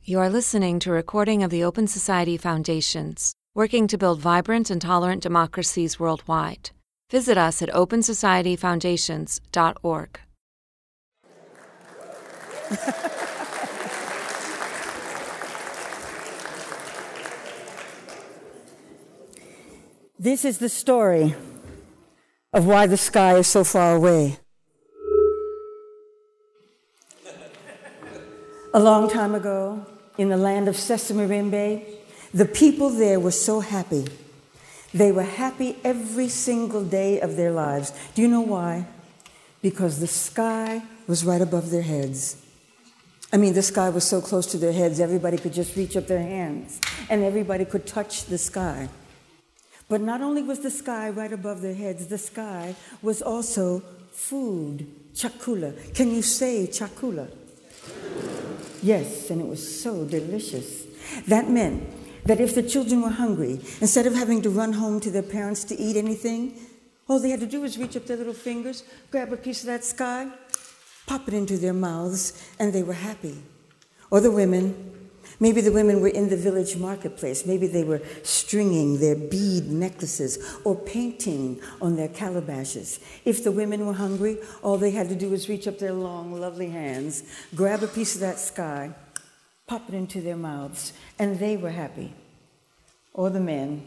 You are listening to a recording of the Open Society Foundations, working to build vibrant and tolerant democracies worldwide. Visit us at opensocietyfoundations.org. This is the story of why the sky is so far away. A long time ago, in the land of Sesimirimbe, the people there were so happy. They were happy every single day of their lives. Do you know why? Because the sky was right above their heads. The sky was so close to their heads, everybody could just reach up their hands, and everybody could touch the sky. But not only was the sky right above their heads, the sky was also food, chakula. Can you say chakula? Yes, and it was so delicious. That meant that if the children were hungry, instead of having to run home to their parents to eat anything, all they had to do was reach up their little fingers, grab a piece of that sky, pop it into their mouths, and they were happy. Or the women, maybe the women were in the village marketplace. Maybe they were stringing their bead necklaces or painting on their calabashes. If the women were hungry, all they had to do was reach up their long, lovely hands, grab a piece of that sky, pop it into their mouths, and they were happy. Or the men.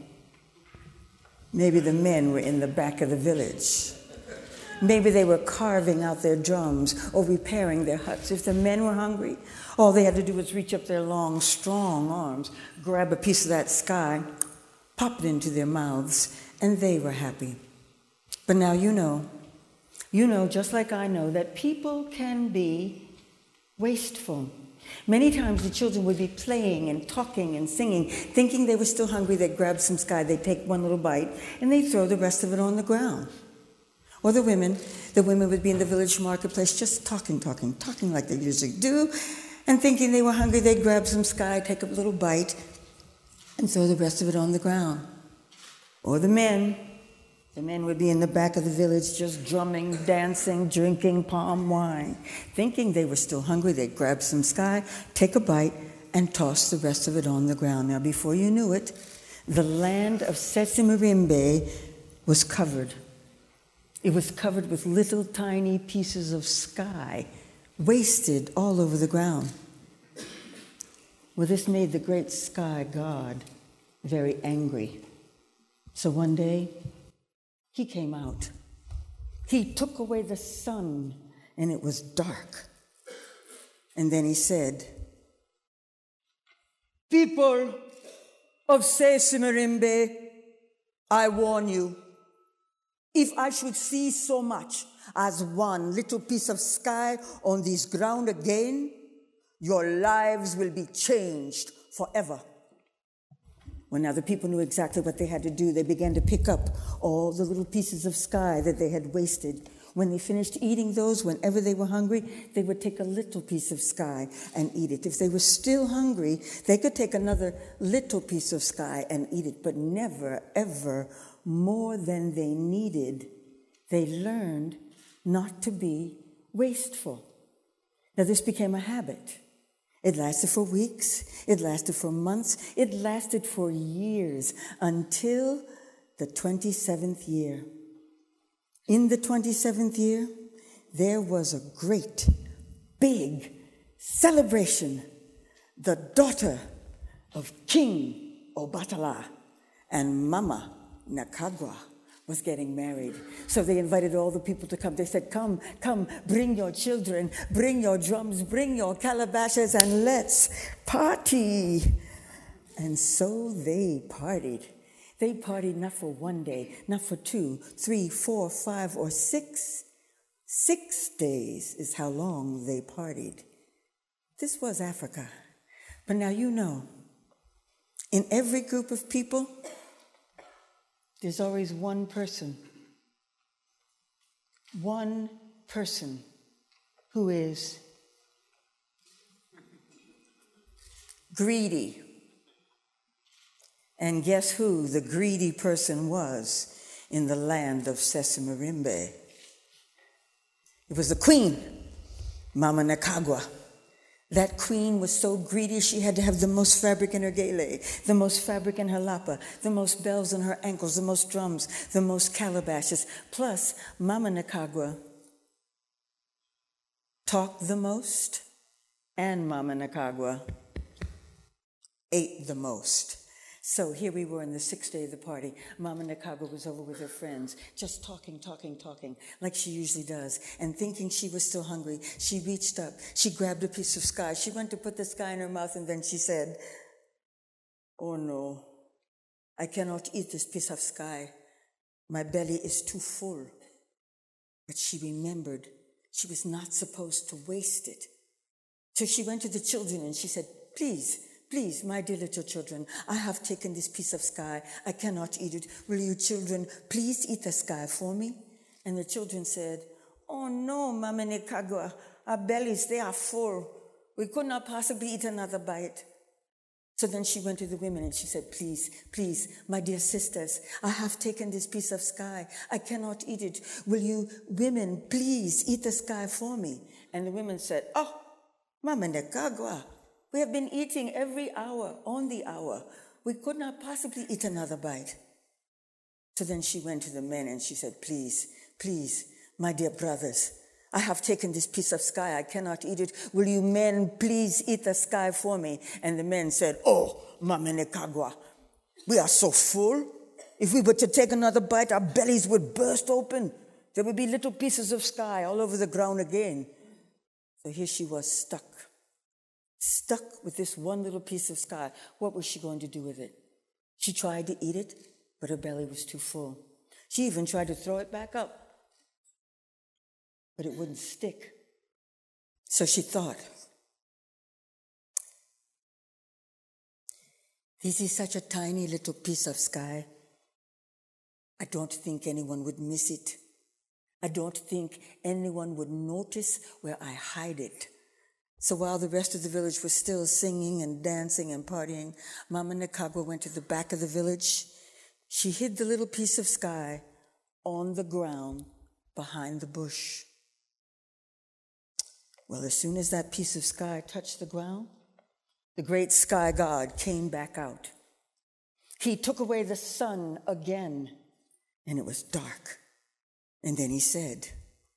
Maybe the men were in the back of the village. Maybe they were carving out their drums or repairing their huts. If the men were hungry, all they had to do was reach up their long, strong arms, grab a piece of that sky, pop it into their mouths, and they were happy. But now you know, just like I know, that people can be wasteful. Many times the children would be playing and talking and singing, thinking they were still hungry. They'd grab some sky, they'd take one little bite, and they'd throw the rest of it on the ground. Or the women would be in the village marketplace just talking like they usually do, and thinking they were hungry, they'd grab some sky, take a little bite, and throw the rest of it on the ground. Or the men would be in the back of the village just drumming, dancing, drinking palm wine. Thinking they were still hungry, they'd grab some sky, take a bite, and toss the rest of it on the ground. Now, before you knew it, the land of Sesimirimbe was covered. It was covered with little tiny pieces of sky, wasted all over the ground. Well, this made the great sky god very angry. So one day, he came out. He took away the sun, and it was dark. And then he said, "People of Sesimirimbe, I warn you, if I should see so much as one little piece of sky on this ground again, your lives will be changed forever." Well, now the people knew exactly what they had to do. They began to pick up all the little pieces of sky that they had wasted. When they finished eating those, whenever they were hungry, they would take a little piece of sky and eat it. If they were still hungry, they could take another little piece of sky and eat it, but never, ever more than they needed. They learned not to be wasteful. Now, this became a habit. It lasted for weeks, it lasted for months, it lasted for years, until the 27th year. In the 27th year, there was a great, big celebration. The daughter of King Obatala and Mama Nakagwa was getting married. So they invited all the people to come. They said, come, bring your children, bring your drums, bring your calabashes, and let's party. And so they partied. They partied not for one day, not for 2, 3, 4, 5, or 6. 6 days is how long they partied. This was Africa. But now you know, in every group of people, there's always one person who is greedy. And guess who the greedy person was in the land of Sesimirimbe? It was the queen, Mama Nakagwa. That queen was so greedy she had to have the most fabric in her gele, the most fabric in her lapa, the most bells in her ankles, the most drums, the most calabashes. Plus, Mama Nakagwa talked the most, and Mama Nakagwa ate the most. So here we were on the 6th day of the party. Mama Nakagwa was over with her friends, just talking, like she usually does. And thinking she was still hungry, she reached up, she grabbed a piece of sky. She went to put the sky in her mouth, and then she said, "Oh no, I cannot eat this piece of sky. My belly is too full." But she remembered she was not supposed to waste it. So she went to the children and she said, Please, my dear little children, I have taken this piece of sky. I cannot eat it. Will you children please eat the sky for me? And the children said, "Oh no, Mama Nakagwa, our bellies, they are full. We could not possibly eat another bite." So then she went to the women and she said, Please, my dear sisters, I have taken this piece of sky. I cannot eat it. Will you women please eat the sky for me? And the women said, "Oh, Mama Nakagwa, we have been eating every hour, on the hour. We could not possibly eat another bite." So then she went to the men and she said, Please, my dear brothers, I have taken this piece of sky. I cannot eat it. Will you men please eat the sky for me? And the men said, "Oh, Mama Nakagwa, we are so full. If we were to take another bite, our bellies would burst open. There would be little pieces of sky all over the ground again." So here she was stuck with this one little piece of sky. What was she going to do with it? She tried to eat it, but her belly was too full. She even tried to throw it back up, but it wouldn't stick. So she thought, this is such a tiny little piece of sky. I don't think anyone would miss it. I don't think anyone would notice where I hide it. So while the rest of the village was still singing and dancing and partying, Mama Nakagwa went to the back of the village. She hid the little piece of sky on the ground behind the bush. Well, as soon as that piece of sky touched the ground, the great sky god came back out. He took away the sun again, and it was dark. And then he said,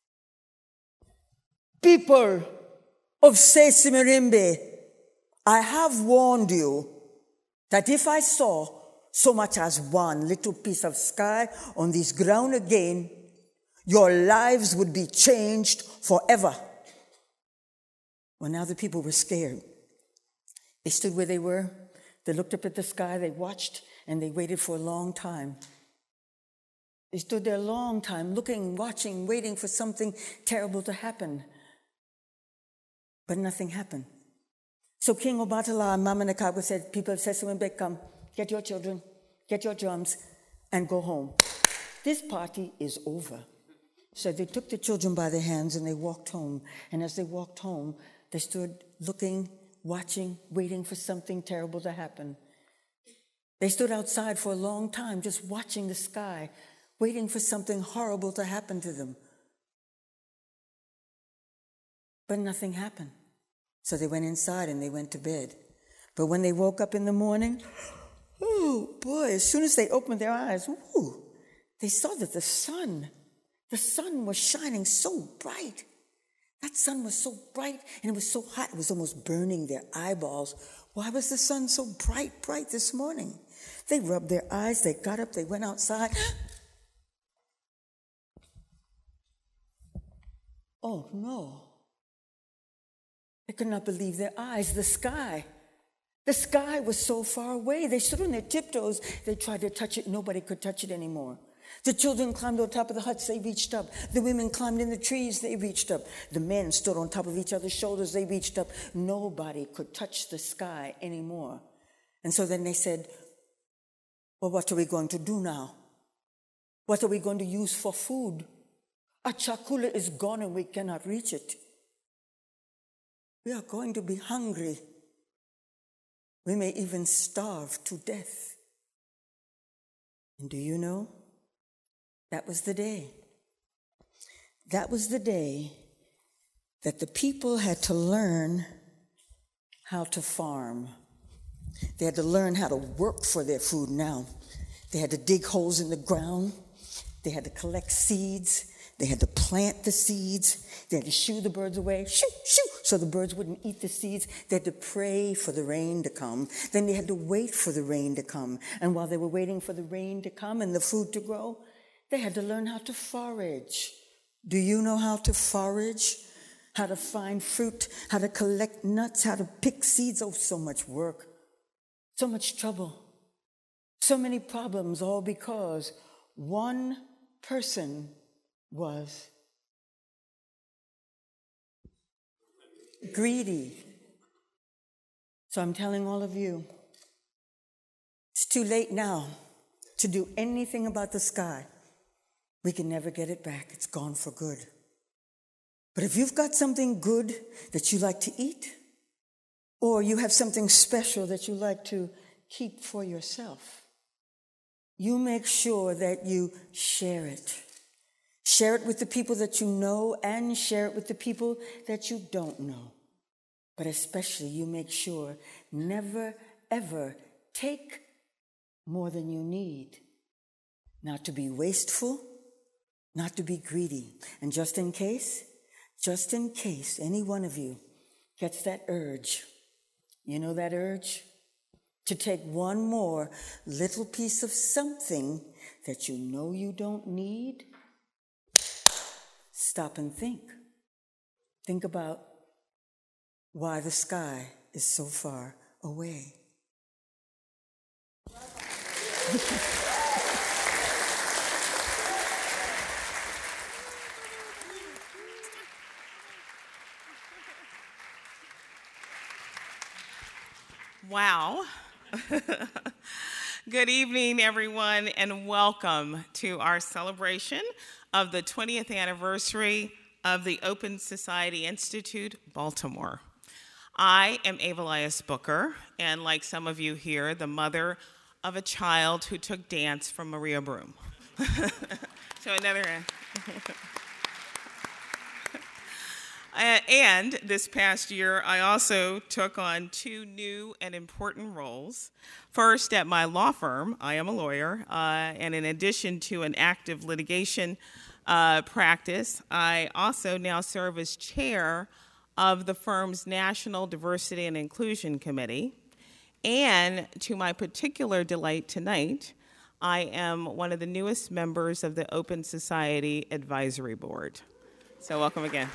"People of Sesimirembe, I have warned you that if I saw so much as one little piece of sky on this ground again, your lives would be changed forever." Well, now the people were scared. They stood where they were. They looked up at the sky. They watched, and they waited for a long time. They stood there a long time, looking, watching, waiting for something terrible to happen. But nothing happened. So King Obatala and Mama Nakagwa said, "People of Sesimirembe, come, get your children, get your drums, and go home. This party is over." So they took the children by their hands and they walked home. And as they walked home, they stood looking, watching, waiting for something terrible to happen. They stood outside for a long time, just watching the sky, waiting for something horrible to happen to them. But nothing happened. So they went inside and they went to bed. But when they woke up in the morning, oh boy, as soon as they opened their eyes, they saw that the sun was shining so bright. That sun was so bright and it was so hot, it was almost burning their eyeballs. Why was the sun so bright this morning? They rubbed their eyes, they got up, they went outside. Oh no. They could not believe their eyes. The sky was so far away. They stood on their tiptoes. They tried to touch it. Nobody could touch it anymore. The children climbed on top of the huts. They reached up. The women climbed in the trees. They reached up. The men stood on top of each other's shoulders. They reached up. Nobody could touch the sky anymore. And so then they said, well, what are we going to do now? What are we going to use for food? Our chakula is gone and we cannot reach it. We are going to be hungry. We may even starve to death. And do you know? That was the day. That was the day that the people had to learn how to farm. They had to learn how to work for their food now. They had to dig holes in the ground. They had to collect seeds. They had to plant the seeds. They had to shoo the birds away, shoo, shoo, so the birds wouldn't eat the seeds. They had to pray for the rain to come. Then they had to wait for the rain to come. And while they were waiting for the rain to come and the food to grow, they had to learn how to forage. Do you know how to forage? How to find fruit, how to collect nuts, how to pick seeds? Oh, so much work, so much trouble, so many problems, all because one person was greedy. So I'm telling all of you, it's too late now to do anything about the sky. We can never get it back. It's gone for good. But if you've got something good that you like to eat, or you have something special that you like to keep for yourself, you make sure that you share it. Share it with the people that you know and share it with the people that you don't know. But especially you make sure never, ever take more than you need. Not to be wasteful, not to be greedy. And just in case any one of you gets that urge, you know that urge? To take one more little piece of something that you know you don't need, stop and think. Think about why the sky is so far away. Wow. Good evening, everyone, and welcome to our celebration of the 20th anniversary of the Open Society Institute, Baltimore. I am Ava Elias Booker, and like some of you here, the mother of a child who took dance from Maria Broom. So another... And this past year, I also took on two new and important roles. First, at my law firm, I am a lawyer, and in addition to an active litigation practice, I also now serve as chair of the firm's National Diversity and Inclusion Committee. And to my particular delight tonight, I am one of the newest members of the Open Society Advisory Board. So welcome again.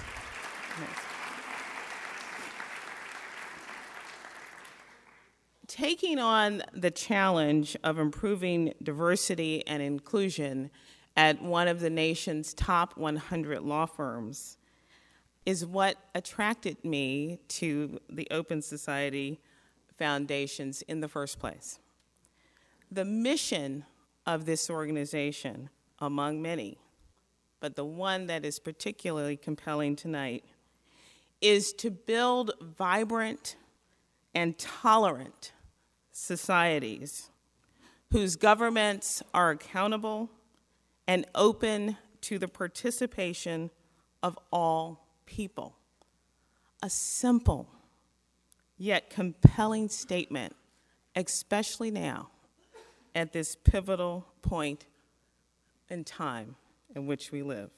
Taking on the challenge of improving diversity and inclusion at one of the nation's top 100 law firms is what attracted me to the Open Society Foundations in the first place. The mission of this organization, among many, but the one that is particularly compelling tonight, is to build vibrant and tolerant societies whose governments are accountable and open to the participation of all people. A simple yet compelling statement, especially now at this pivotal point in time in which we live.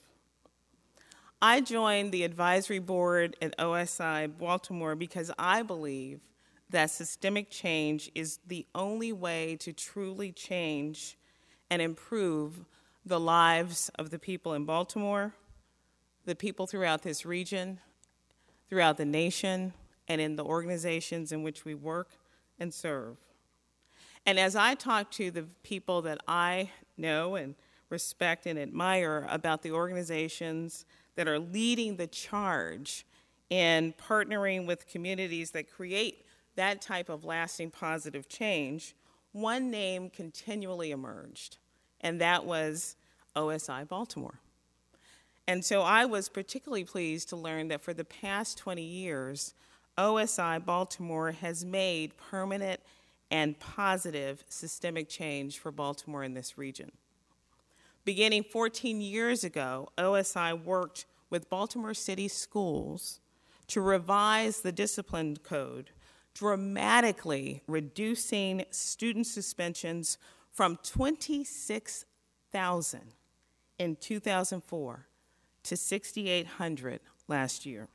I joined the advisory board at OSI Baltimore because I believe that systemic change is the only way to truly change and improve the lives of the people in Baltimore, the people throughout this region, throughout the nation, and in the organizations in which we work and serve. And as I talk to the people that I know and respect and admire about the organizations that are leading the charge in partnering with communities that create that type of lasting positive change, one name continually emerged, and that was OSI Baltimore. And so I was particularly pleased to learn that for the past 20 years, OSI Baltimore has made permanent and positive systemic change for Baltimore in this region. Beginning 14 years ago, OSI worked with Baltimore City Schools to revise the discipline code dramatically reducing student suspensions from 26,000 in 2004 to 6,800 last year.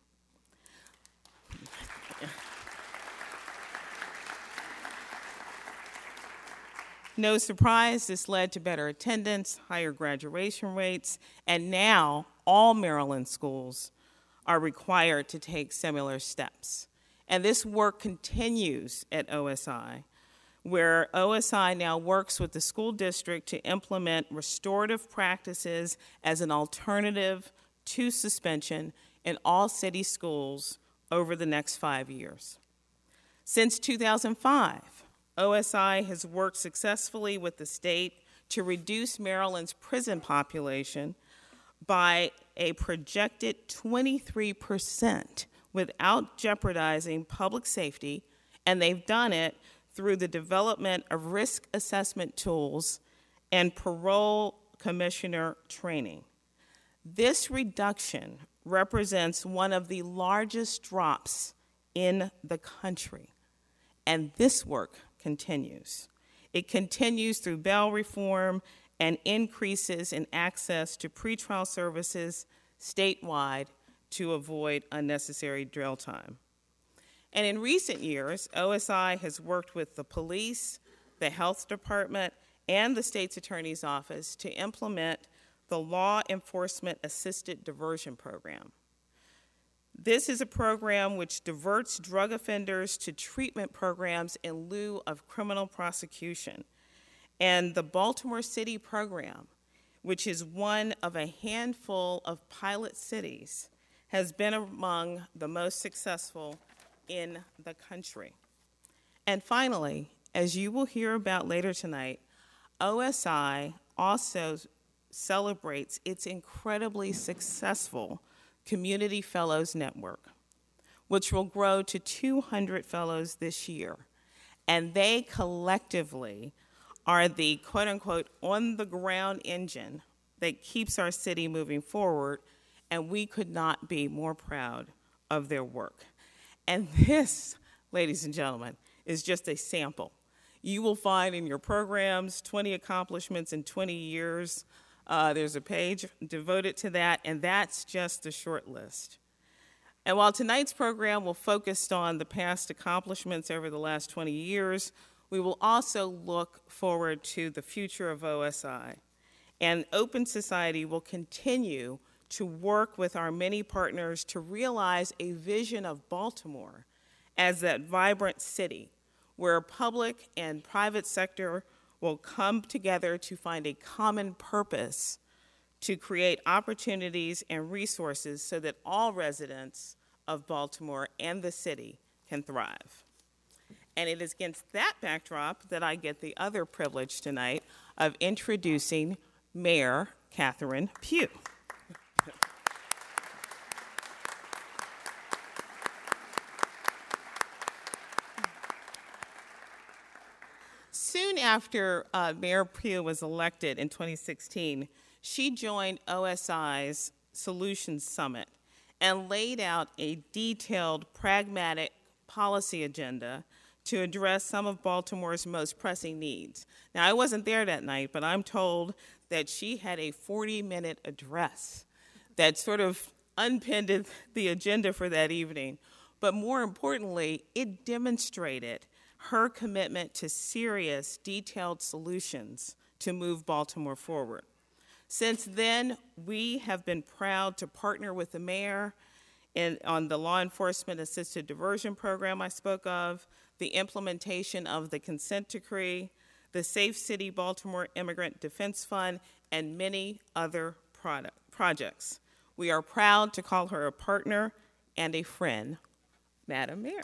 No surprise, this led to better attendance, higher graduation rates, and now all Maryland schools are required to take similar steps. And this work continues at OSI, where OSI now works with the school district to implement restorative practices as an alternative to suspension in all city schools over the next 5 years. Since 2005, OSI has worked successfully with the state to reduce Maryland's prison population by a projected 23% without jeopardizing public safety, and they've done it through the development of risk assessment tools and parole commissioner training. This reduction represents one of the largest drops in the country, and this work continues. It continues through bail reform and increases in access to pretrial services statewide to avoid unnecessary jail time. And in recent years, OSI has worked with the police, the health department, and the state's attorney's office to implement the Law Enforcement Assisted Diversion Program. This is a program which diverts drug offenders to treatment programs in lieu of criminal prosecution. And the Baltimore City program, which is one of a handful of pilot cities, has been among the most successful in the country. And finally, as you will hear about later tonight, OSI also celebrates its incredibly successful Community Fellows Network, which will grow to 200 fellows this year. And they collectively are the quote-unquote on-the-ground engine that keeps our city moving forward, and we could not be more proud of their work. And this, ladies and gentlemen, is just a sample. You will find in your programs 20 accomplishments in 20 years. There's a page devoted to that, and that's just a short list. And while tonight's program will focus on the past accomplishments over the last 20 years, we will also look forward to the future of OSI. And Open Society will continue to work with our many partners to realize a vision of Baltimore as that vibrant city where public and private sector will come together to find a common purpose to create opportunities and resources so that all residents of Baltimore and the city can thrive. And it is against that backdrop that I get the other privilege tonight of introducing Mayor Catherine Pugh. Soon after Mayor Pugh was elected in 2016, she joined OSI's Solutions Summit and laid out a detailed, pragmatic policy agenda to address some of Baltimore's most pressing needs. Now, I wasn't there that night, but I'm told that she had a 40-minute address that sort of unpinned the agenda for that evening. But more importantly, it demonstrated her commitment to serious, detailed solutions to move Baltimore forward. Since then, we have been proud to partner with the mayor on the Law Enforcement Assisted Diversion Program I spoke of, the implementation of the consent decree, the Safe City Baltimore Immigrant Defense Fund, and many other projects. We are proud to call her a partner and a friend, Madam Mayor.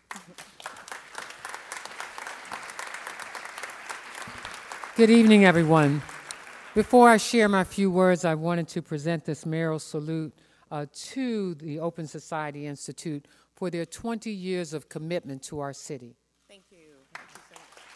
Good evening, everyone. Before I share my few words, I wanted to present this mayoral salute to the Open Society Institute for their 20 years of commitment to our city. Thank you. Thank you so much.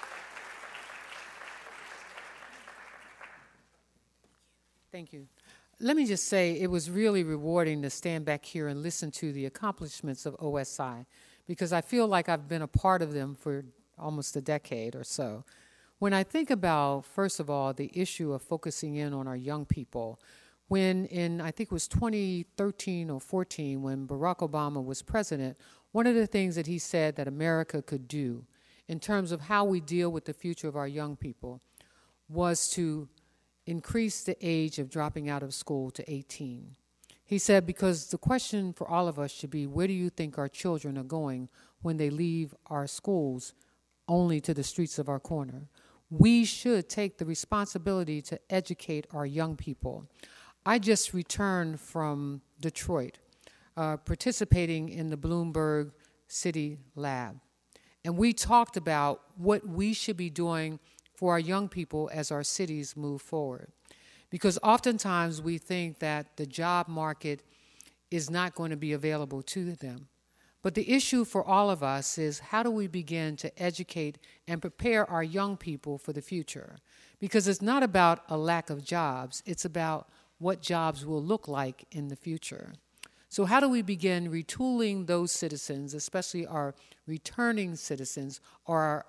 Thank you. let me just say it was really rewarding to stand back here and listen to the accomplishments of OSI, because I feel like I've been a part of them for almost a decade or so. When I think about, first of all, the issue of focusing in on our young people, when in, I think it was 2013 or 14, when Barack Obama was president, one of the things that he said that America could do in terms of how we deal with the future of our young people was to increase the age of dropping out of school to 18. He said, because the question for all of us should be, where do you think our children are going when they leave our schools only to the streets of our corner? We should take the responsibility to educate our young people. I just returned from Detroit, participating in the Bloomberg City Lab. And we talked about what we should be doing for our young people as our cities move forward. Because oftentimes we think that the job market is not going to be available to them. But the issue for all of us is, how do we begin to educate and prepare our young people for the future? Because it's not about a lack of jobs, it's about what jobs will look like in the future. So how do we begin retooling those citizens, especially our returning citizens or our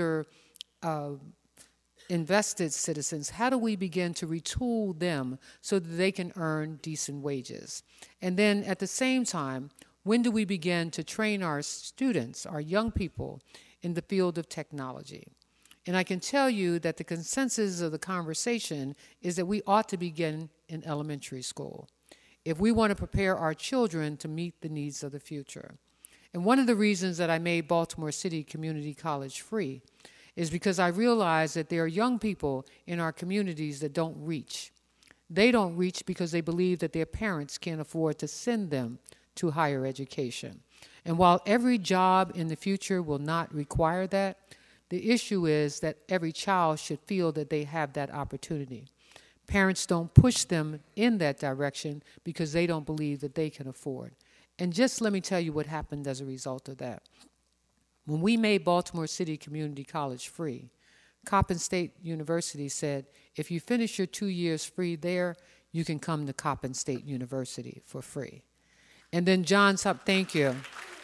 invested citizens? How do we begin to retool them so that they can earn decent wages? And then at the same time, when do we begin to train our students, our young people, in the field of technology? And I can tell you that the consensus of the conversation is that we ought to begin in elementary school if we want to prepare our children to meet the needs of the future. And one of the reasons that I made Baltimore City Community College free is because I realized that there are young people in our communities that don't reach. They don't reach because they believe that their parents can't afford to send them to higher education. And while every job in the future will not require that, the issue is that every child should feel that they have that opportunity. Parents don't push them in that direction because they don't believe that they can afford. And just let me tell you what happened as a result of that. When we made Baltimore City Community College free, Coppin State University said, if you finish your 2 years free there, you can come to Coppin State University for free. And then thank you.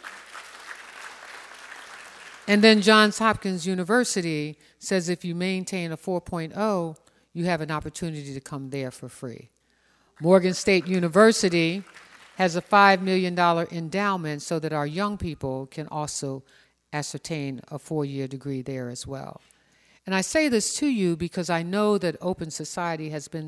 And then Johns Hopkins University says if you maintain a 4.0, you have an opportunity to come there for free. Morgan State University has a $5 million endowment so that our young people can also ascertain a 4-year degree there as well. And I say this to you because I know that the Open Society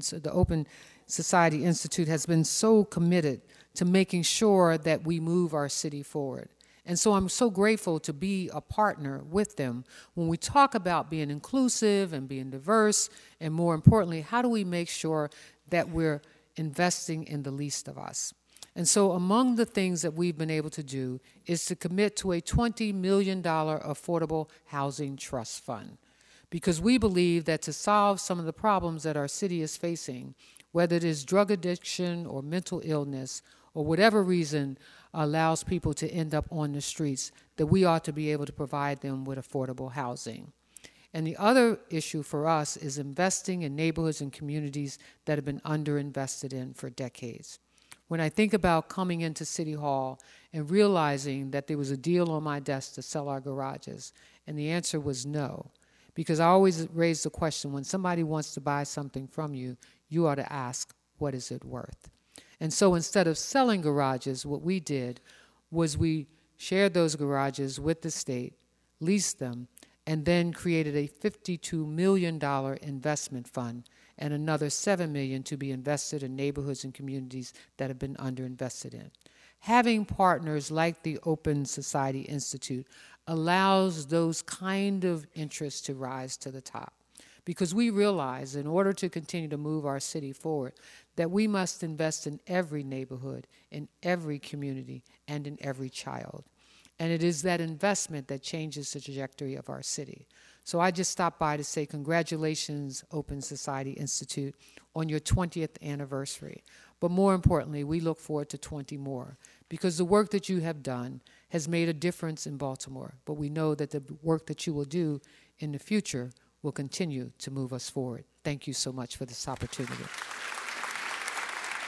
Institute has been so committed to making sure that we move our city forward. And so I'm so grateful to be a partner with them when we talk about being inclusive and being diverse, and more importantly, how do we make sure that we're investing in the least of us? And so among the things that we've been able to do is to commit to a $20 million affordable housing trust fund, because we believe that to solve some of the problems that our city is facing, whether it is drug addiction or mental illness or whatever reason allows people to end up on the streets, that we ought to be able to provide them with affordable housing. And the other issue for us is investing in neighborhoods and communities that have been underinvested in for decades. When I think about coming into City Hall and realizing that there was a deal on my desk to sell our garages, and the answer was no, because I always raise the question, when somebody wants to buy something from you, you ought to ask, what is it worth? And so instead of selling garages, what we did was we shared those garages with the state, leased them, and then created a $52 million investment fund and another $7 million to be invested in neighborhoods and communities that have been underinvested in. Having partners like the Open Society Institute allows those kind of interests to rise to the top, because we realize in order to continue to move our city forward that we must invest in every neighborhood, in every community, and in every child. And it is that investment that changes the trajectory of our city. So I just stopped by to say congratulations, Open Society Institute, on your 20th anniversary. But more importantly, we look forward to 20 more, because the work that you have done has made a difference in Baltimore. But we know that the work that you will do in the future will continue to move us forward. Thank you so much for this opportunity.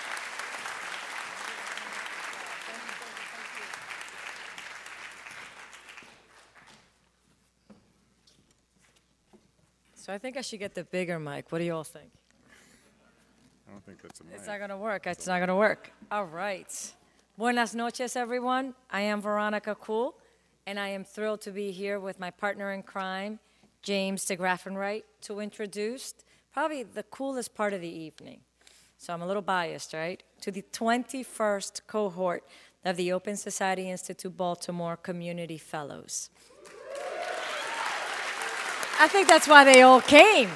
So I think I should get the bigger mic. What do you all think? I don't think that's a mic. It's not going to work. It's not going to work. All right. Buenas noches, everyone. I am Veronica Kuhl, and I am thrilled to be here with my partner in crime, James DeGraffenreich, to introduce probably the coolest part of the evening. So I'm a little biased, right? To the 21st cohort of the Open Society Institute Baltimore Community Fellows. I think that's why they all came.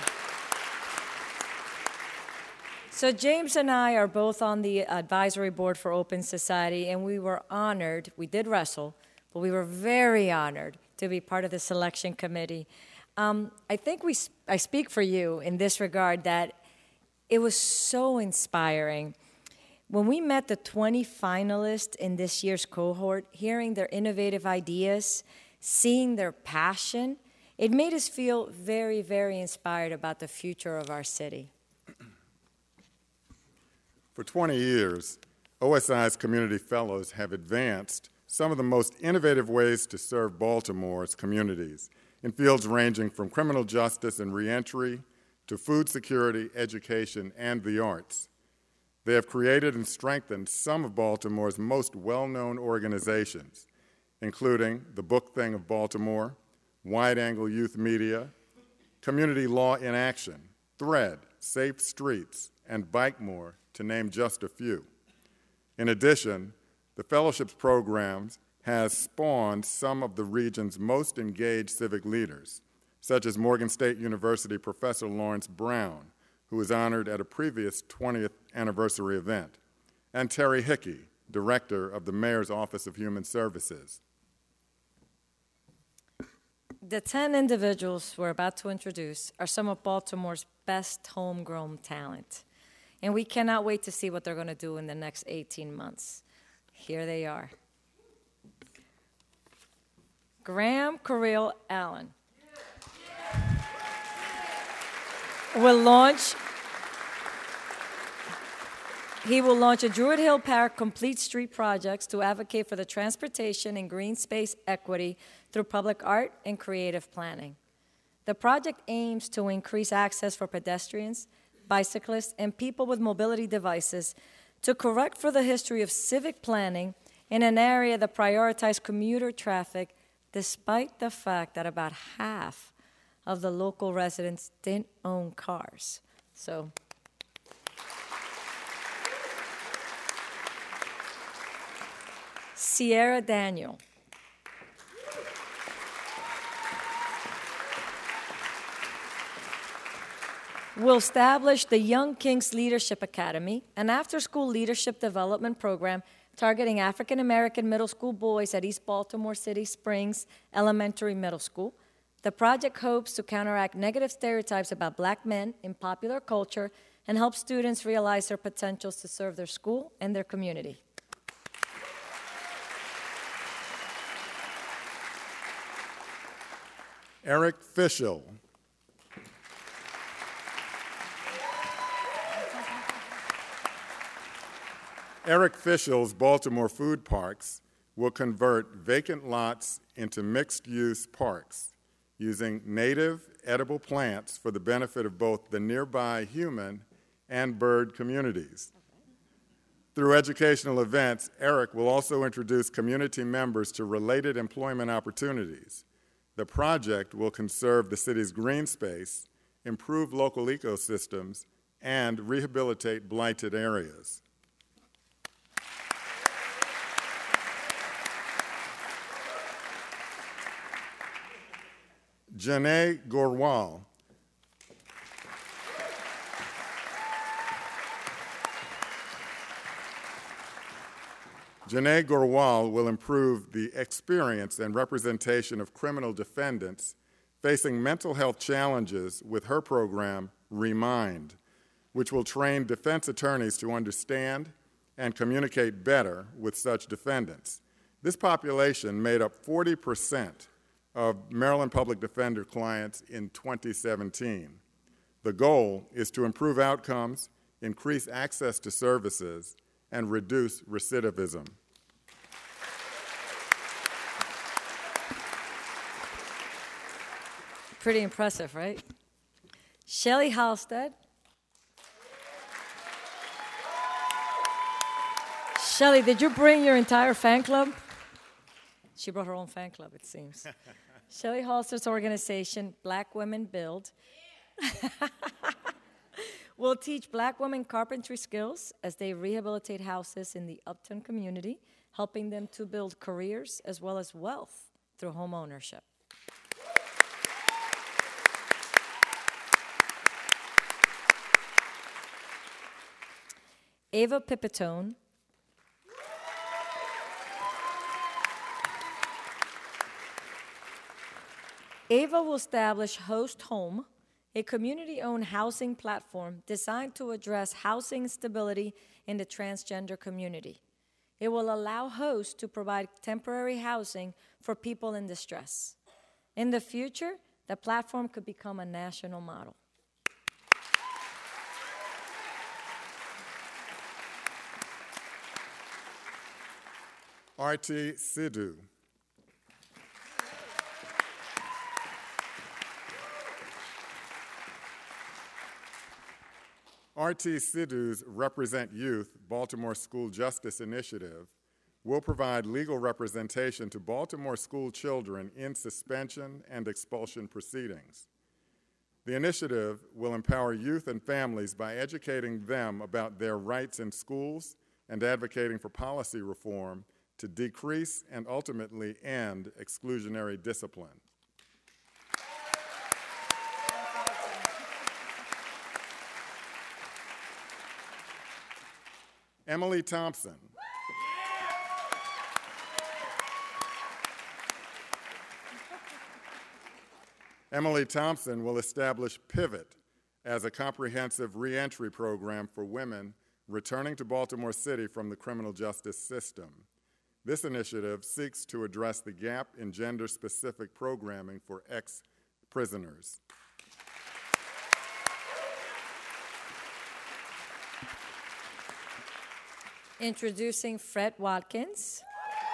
So James and I are both on the advisory board for Open Society, and we were honored. We did wrestle, but we were very honored to be part of the selection committee. I think I speak for you in this regard that it was so inspiring. When we met the 20 finalists in this year's cohort, hearing their innovative ideas, seeing their passion, it made us feel very, very inspired about the future of our city. For 20 years, OSI's community fellows have advanced some of the most innovative ways to serve Baltimore's communities in fields ranging from criminal justice and reentry to food security, education, and the arts. They have created and strengthened some of Baltimore's most well-known organizations, including the Book Thing of Baltimore, Wide Angle Youth Media, Community Law in Action, Thread, Safe Streets, and Bike More, to name just a few. In addition, the fellowships programs has spawned some of the region's most engaged civic leaders, such as Morgan State University Professor Lawrence Brown, who was honored at a previous 20th anniversary event, and Terry Hickey, Director of the Mayor's Office of Human Services. The 10 individuals we're about to introduce are some of Baltimore's best homegrown talent, and we cannot wait to see what they're going to do in the next 18 months. Here they are. Graham Carrill Allen will launch a Druid Hill Park Complete Street projects to advocate for the transportation and green space equity through public art and creative planning. The project aims to increase access for pedestrians, bicyclists, and people with mobility devices to correct for the history of civic planning in an area that prioritizes commuter traffic, despite the fact that about half of the local residents didn't own cars. So, Sierra Daniel. Will establish the Young Kings Leadership Academy, an after-school leadership development program targeting African-American middle school boys at East Baltimore City Springs Elementary Middle School. The project hopes to counteract negative stereotypes about black men in popular culture and help students realize their potentials to serve their school and their community. Eric Fischel. Eric Fischel's Baltimore Food Parks will convert vacant lots into mixed-use parks using native edible plants for the benefit of both the nearby human and bird communities. Through educational events, Eric will also introduce community members to related employment opportunities. The project will conserve the city's green space, improve local ecosystems, and rehabilitate blighted areas. Janae Gorwal. Janae Gorwal will improve the experience and representation of criminal defendants facing mental health challenges with her program, Remind, which will train defense attorneys to understand and communicate better with such defendants. This population made up 40% of Maryland Public Defender clients in 2017. The goal is to improve outcomes, increase access to services, and reduce recidivism. Pretty impressive, right? Shelly Halstead. Shelly, did you bring your entire fan club? She brought her own fan club, it seems. Shelly Halstead's organization, Black Women Build, will teach Black women carpentry skills as they rehabilitate houses in the Upton community, helping them to build careers as well as wealth through home ownership. Ava Pipitone. Ava will establish Host Home, a community-owned housing platform designed to address housing instability in the transgender community. It will allow hosts to provide temporary housing for people in distress. In the future, the platform could become a national model. Arti Sidhu. Arti Sidhu's Represent Youth Baltimore School Justice Initiative will provide legal representation to Baltimore school children in suspension and expulsion proceedings. The initiative will empower youth and families by educating them about their rights in schools and advocating for policy reform to decrease and ultimately end exclusionary discipline. Emily Thompson. Emily Thompson will establish Pivot as a comprehensive reentry program for women returning to Baltimore City from the criminal justice system. This initiative seeks to address the gap in gender-specific programming for ex-prisoners. Introducing Fred Watkins.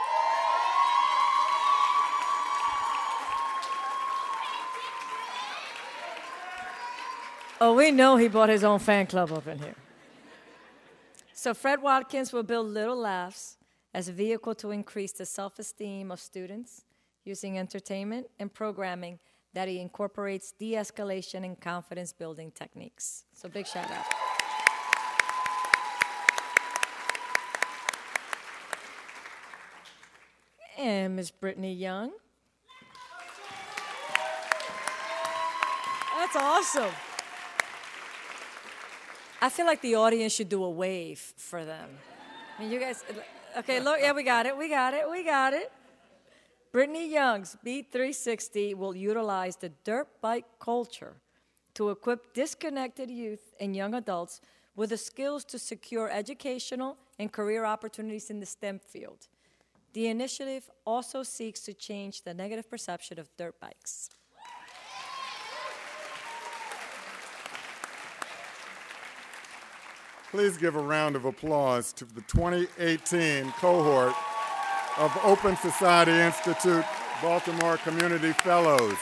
Oh, we know he bought his own fan club up in here. So Fred Watkins will build Little Laughs as a vehicle to increase the self-esteem of students using entertainment and programming that he incorporates de-escalation and confidence-building techniques. So big shout out. And Ms. Brittany Young. That's awesome. I feel like the audience should do a wave for them. I mean, you guys, okay, look, yeah, we got it. Brittany Young's Beat 360 will utilize the dirt bike culture to equip disconnected youth and young adults with the skills to secure educational and career opportunities in the STEM field. The initiative also seeks to change the negative perception of dirt bikes. Please give a round of applause to the 2018 cohort of Open Society Institute Baltimore Community Fellows.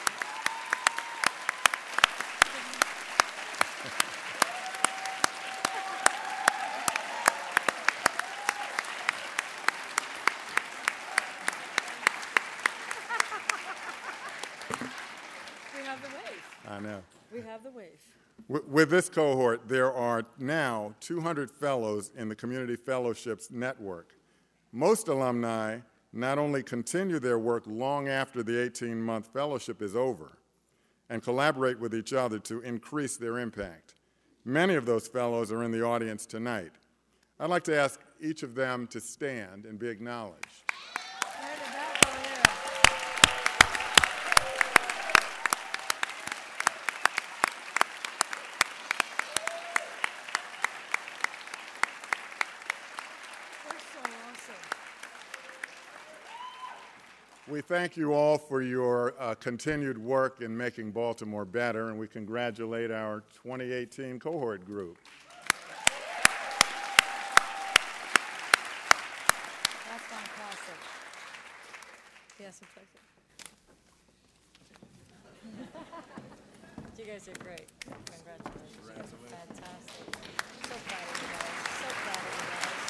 We have the wave. I know. We have the wave. With this cohort, there are now 200 fellows in the Community Fellowships Network. Most alumni not only continue their work long after the 18-month fellowship is over and collaborate with each other to increase their impact. Many of those fellows are in the audience tonight. I'd like to ask each of them to stand and be acknowledged. We thank you all for your continued work in making Baltimore better, and we congratulate our 2018 cohort group. That's fantastic. Yes, it's like You guys are great. Congratulations. You guys are fantastic. So proud of you guys. So proud of you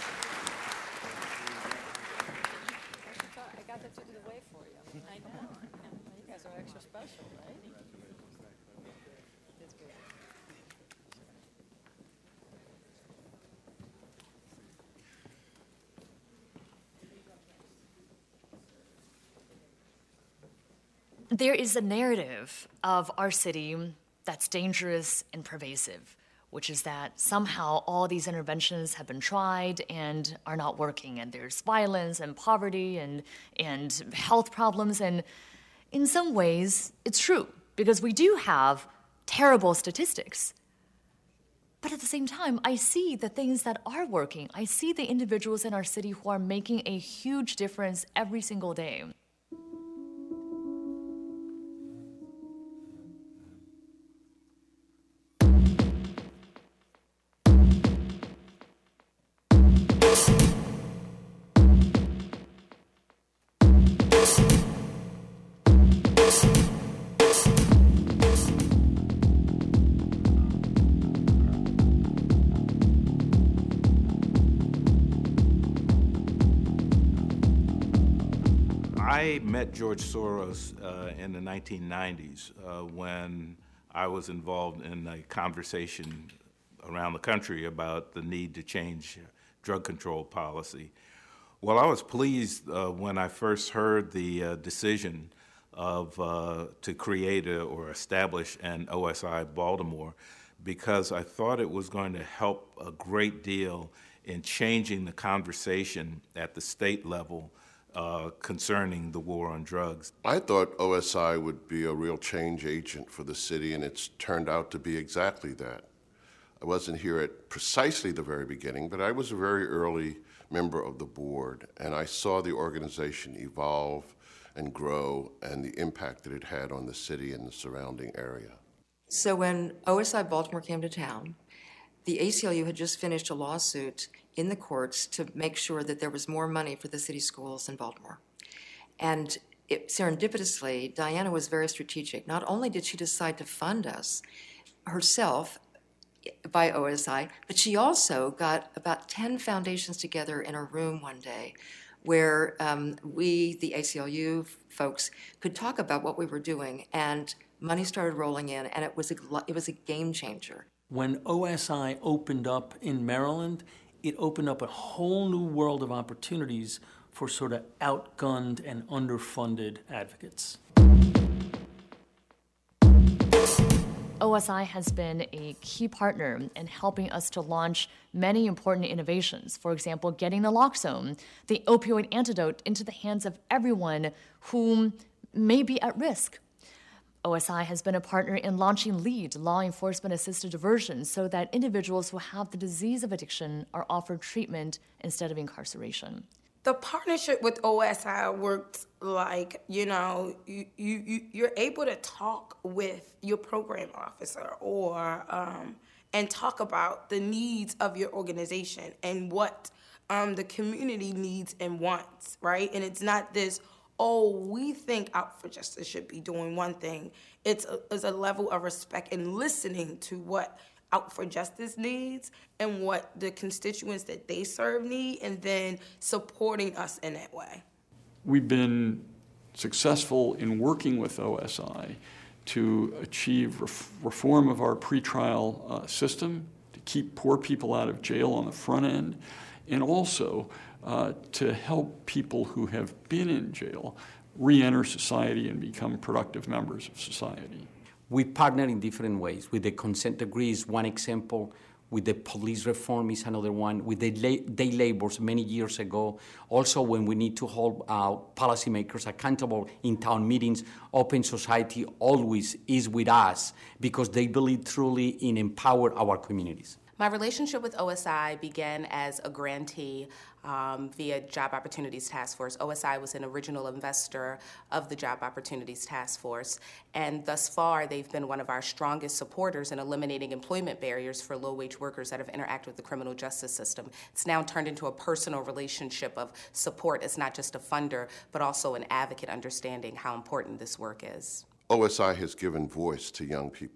guys. I got them to do the wave for you. I know. You guys are extra special, right? That's good. There is a narrative of our city that's dangerous and pervasive, which is that somehow all these interventions have been tried and are not working, and there's violence and poverty and health problems, and in some ways it's true, because we do have terrible statistics. But at the same time, I see the things that are working. I see the individuals in our city who are making a huge difference every single day. I met George Soros in the 1990s when I was involved in a conversation around the country about the need to change drug control policy. Well, I was pleased when I first heard the decision to create or establish an OSI Baltimore, because I thought it was going to help a great deal in changing the conversation at the state level concerning the war on drugs. I thought OSI would be a real change agent for the city, and it's turned out to be exactly that. I wasn't here at precisely the very beginning, but I was a very early member of the board, and I saw the organization evolve and grow and the impact that it had on the city and the surrounding area. So when OSI Baltimore came to town, the ACLU had just finished a lawsuit in the courts to make sure that there was more money for the city schools in Baltimore. And serendipitously, Diana was very strategic. Not only did she decide to fund us herself by OSI, but she also got about 10 foundations together in a room one day where we, the ACLU folks, could talk about what we were doing, and money started rolling in, and it was a game changer. When OSI opened up in Maryland, it opened up a whole new world of opportunities for sort of outgunned and underfunded advocates. OSI has been a key partner in helping us to launch many important innovations. For example, getting naloxone, the opioid antidote, into the hands of everyone who may be at risk. OSI has been a partner in launching LEAD, Law Enforcement Assisted Diversion, so that individuals who have the disease of addiction are offered treatment instead of incarceration. The partnership with OSI works like, you're able to talk with your program officer and talk about the needs of your organization and what the community needs and wants, right? And it's not this, we think Out for Justice should be doing one thing. It's a level of respect and listening to what Out for Justice needs and what the constituents that they serve need, and then supporting us in that way. We've been successful in working with OSI to achieve reform of our pretrial system, to keep poor people out of jail on the front end, and also to help people who have been in jail re-enter society and become productive members of society. We partner in different ways. With the consent decree is one example. With the police reform is another one. With the day labors many years ago. Also, when we need to hold policymakers accountable in town meetings, Open Society always is with us because they believe truly in empower our communities. My relationship with OSI began as a grantee via Job Opportunities Task Force. OSI was an original investor of the Job Opportunities Task Force, and thus far they've been one of our strongest supporters in eliminating employment barriers for low-wage workers that have interacted with the criminal justice system. It's now turned into a personal relationship of support. It's not just a funder, but also an advocate understanding how important this work is. OSI has given voice to young people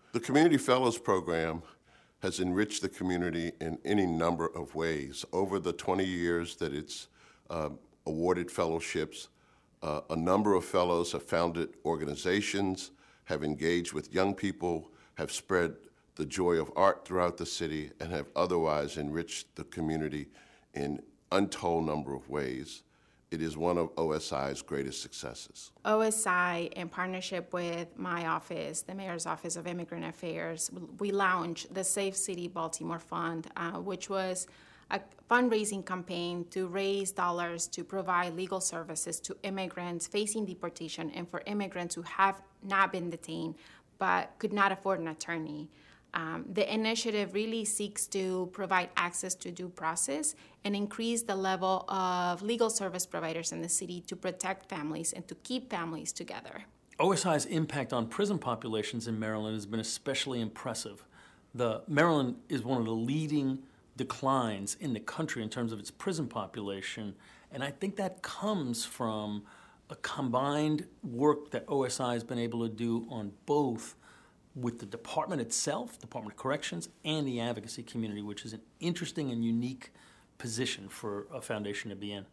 The Community Fellows Program has enriched the community in any number of ways. Over the 20 years that it's awarded fellowships, a number of fellows have founded organizations, have engaged with young people, have spread the joy of art throughout the city, and have otherwise enriched the community in untold number of ways. It is one of OSI's greatest successes. OSI, in partnership with my office, the Mayor's Office of Immigrant Affairs, we launched the Safe City Baltimore Fund, which was a fundraising campaign to raise dollars to provide legal services to immigrants facing deportation and for immigrants who have not been detained but could not afford an attorney. The initiative really seeks to provide access to due process and increase the level of legal service providers in the city to protect families and to keep families together. OSI's impact on prison populations in Maryland has been especially impressive. Maryland is one of the leading declines in the country in terms of its prison population, and I think that comes from a combined work that OSI has been able to do on both with the department itself, Department of Corrections, and the advocacy community, which is an interesting and unique position for a foundation to be in.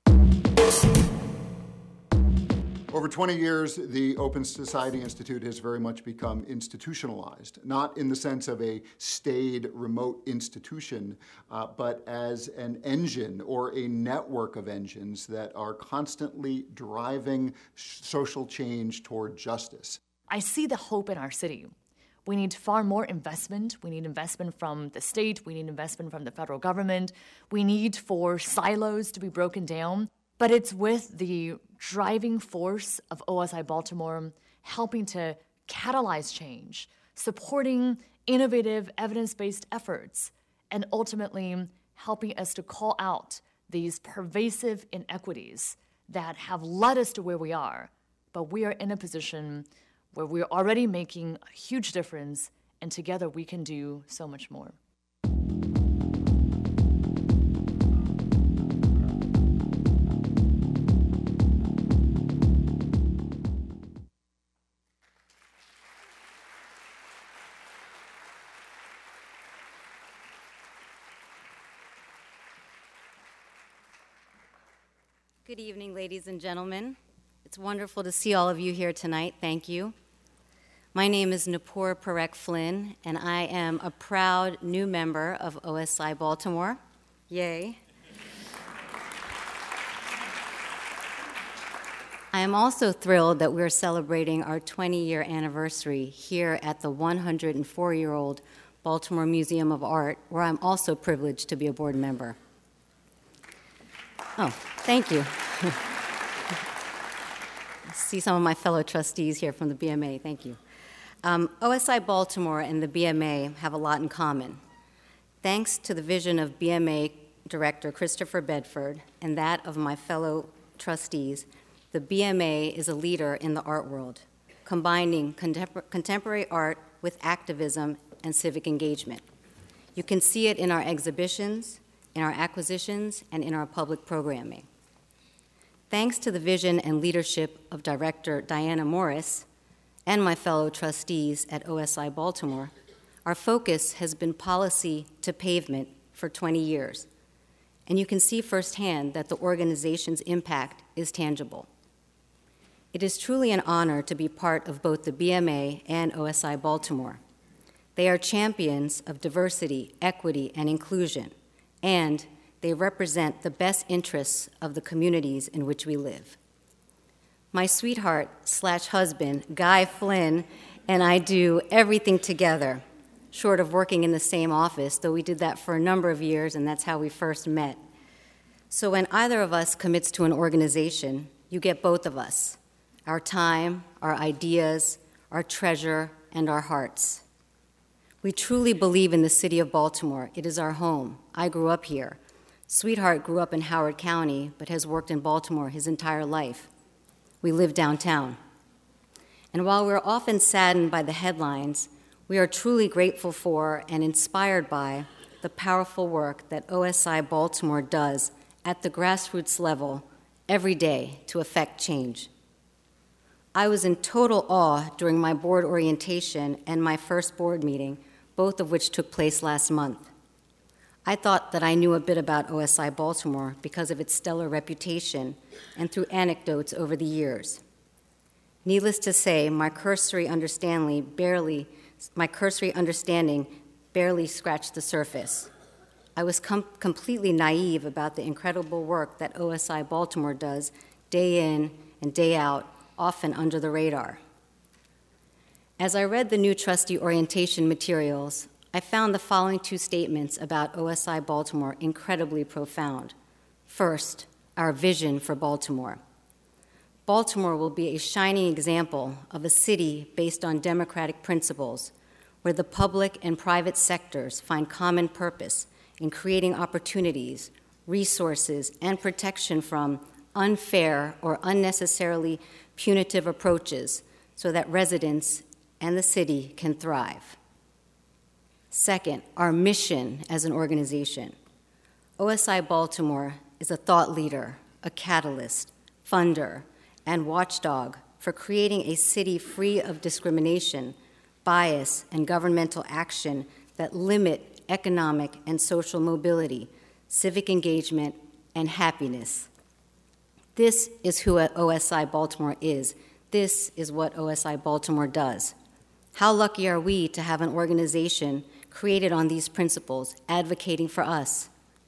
Over 20 years, the Open Society Institute has very much become institutionalized, not in the sense of a staid, remote institution, but as an engine or a network of engines that are constantly driving social change toward justice. I see the hope in our city. We need far more investment. We need investment from the state. We need investment from the federal government. We need for silos to be broken down. But it's with the driving force of OSI Baltimore helping to catalyze change, supporting innovative evidence-based efforts, and ultimately helping us to call out these pervasive inequities that have led us to where we are. But we are in a position where we're already making a huge difference, and together we can do so much more. Good evening, ladies and gentlemen. It's wonderful to see all of you here tonight. Thank you. My name is Nupur Parekh Flynn, and I am a proud new member of OSI Baltimore. Yay. I am also thrilled that we're celebrating our 20-year anniversary here at the 104-year-old Baltimore Museum of Art, where I'm also privileged to be a board member. Oh, thank you. I see some of my fellow trustees here from the BMA. Thank you. OSI Baltimore and the BMA have a lot in common. Thanks to the vision of BMA Director Christopher Bedford and that of my fellow trustees, the BMA is a leader in the art world, combining contemporary art with activism and civic engagement. You can see it in our exhibitions, in our acquisitions, and in our public programming. Thanks to the vision and leadership of Director Diana Morris and my fellow trustees at OSI Baltimore, our focus has been policy to pavement for 20 years. And you can see firsthand that the organization's impact is tangible. It is truly an honor to be part of both the BMA and OSI Baltimore. They are champions of diversity, equity, and inclusion, and they represent the best interests of the communities in which we live. My sweetheart/husband, Guy Flynn, and I do everything together, short of working in the same office, though we did that for a number of years, and that's how we first met. So when either of us commits to an organization, you get both of us, our time, our ideas, our treasure, and our hearts. We truly believe in the city of Baltimore. It is our home. I grew up here. Sweetheart grew up in Howard County, but has worked in Baltimore his entire life. We live downtown. And while we're often saddened by the headlines, we are truly grateful for and inspired by the powerful work that OSI Baltimore does at the grassroots level every day to affect change. I was in total awe during my board orientation and my first board meeting, both of which took place last month. I thought that I knew a bit about OSI Baltimore because of its stellar reputation and through anecdotes over the years. Needless to say, my cursory understanding barely scratched the surface. I was completely naive about the incredible work that OSI Baltimore does day in and day out, often under the radar. As I read the new trustee orientation materials, I found the following two statements about OSI Baltimore incredibly profound. First, our vision for Baltimore. Baltimore will be a shining example of a city based on democratic principles, where the public and private sectors find common purpose in creating opportunities, resources, and protection from unfair or unnecessarily punitive approaches so that residents and the city can thrive. Second, our mission as an organization. OSI Baltimore is a thought leader, a catalyst, funder, and watchdog for creating a city free of discrimination, bias, and governmental action that limit economic and social mobility, civic engagement, and happiness. This is who OSI Baltimore is. This is what OSI Baltimore does. How lucky are we to have an organization created on these principles, advocating for us?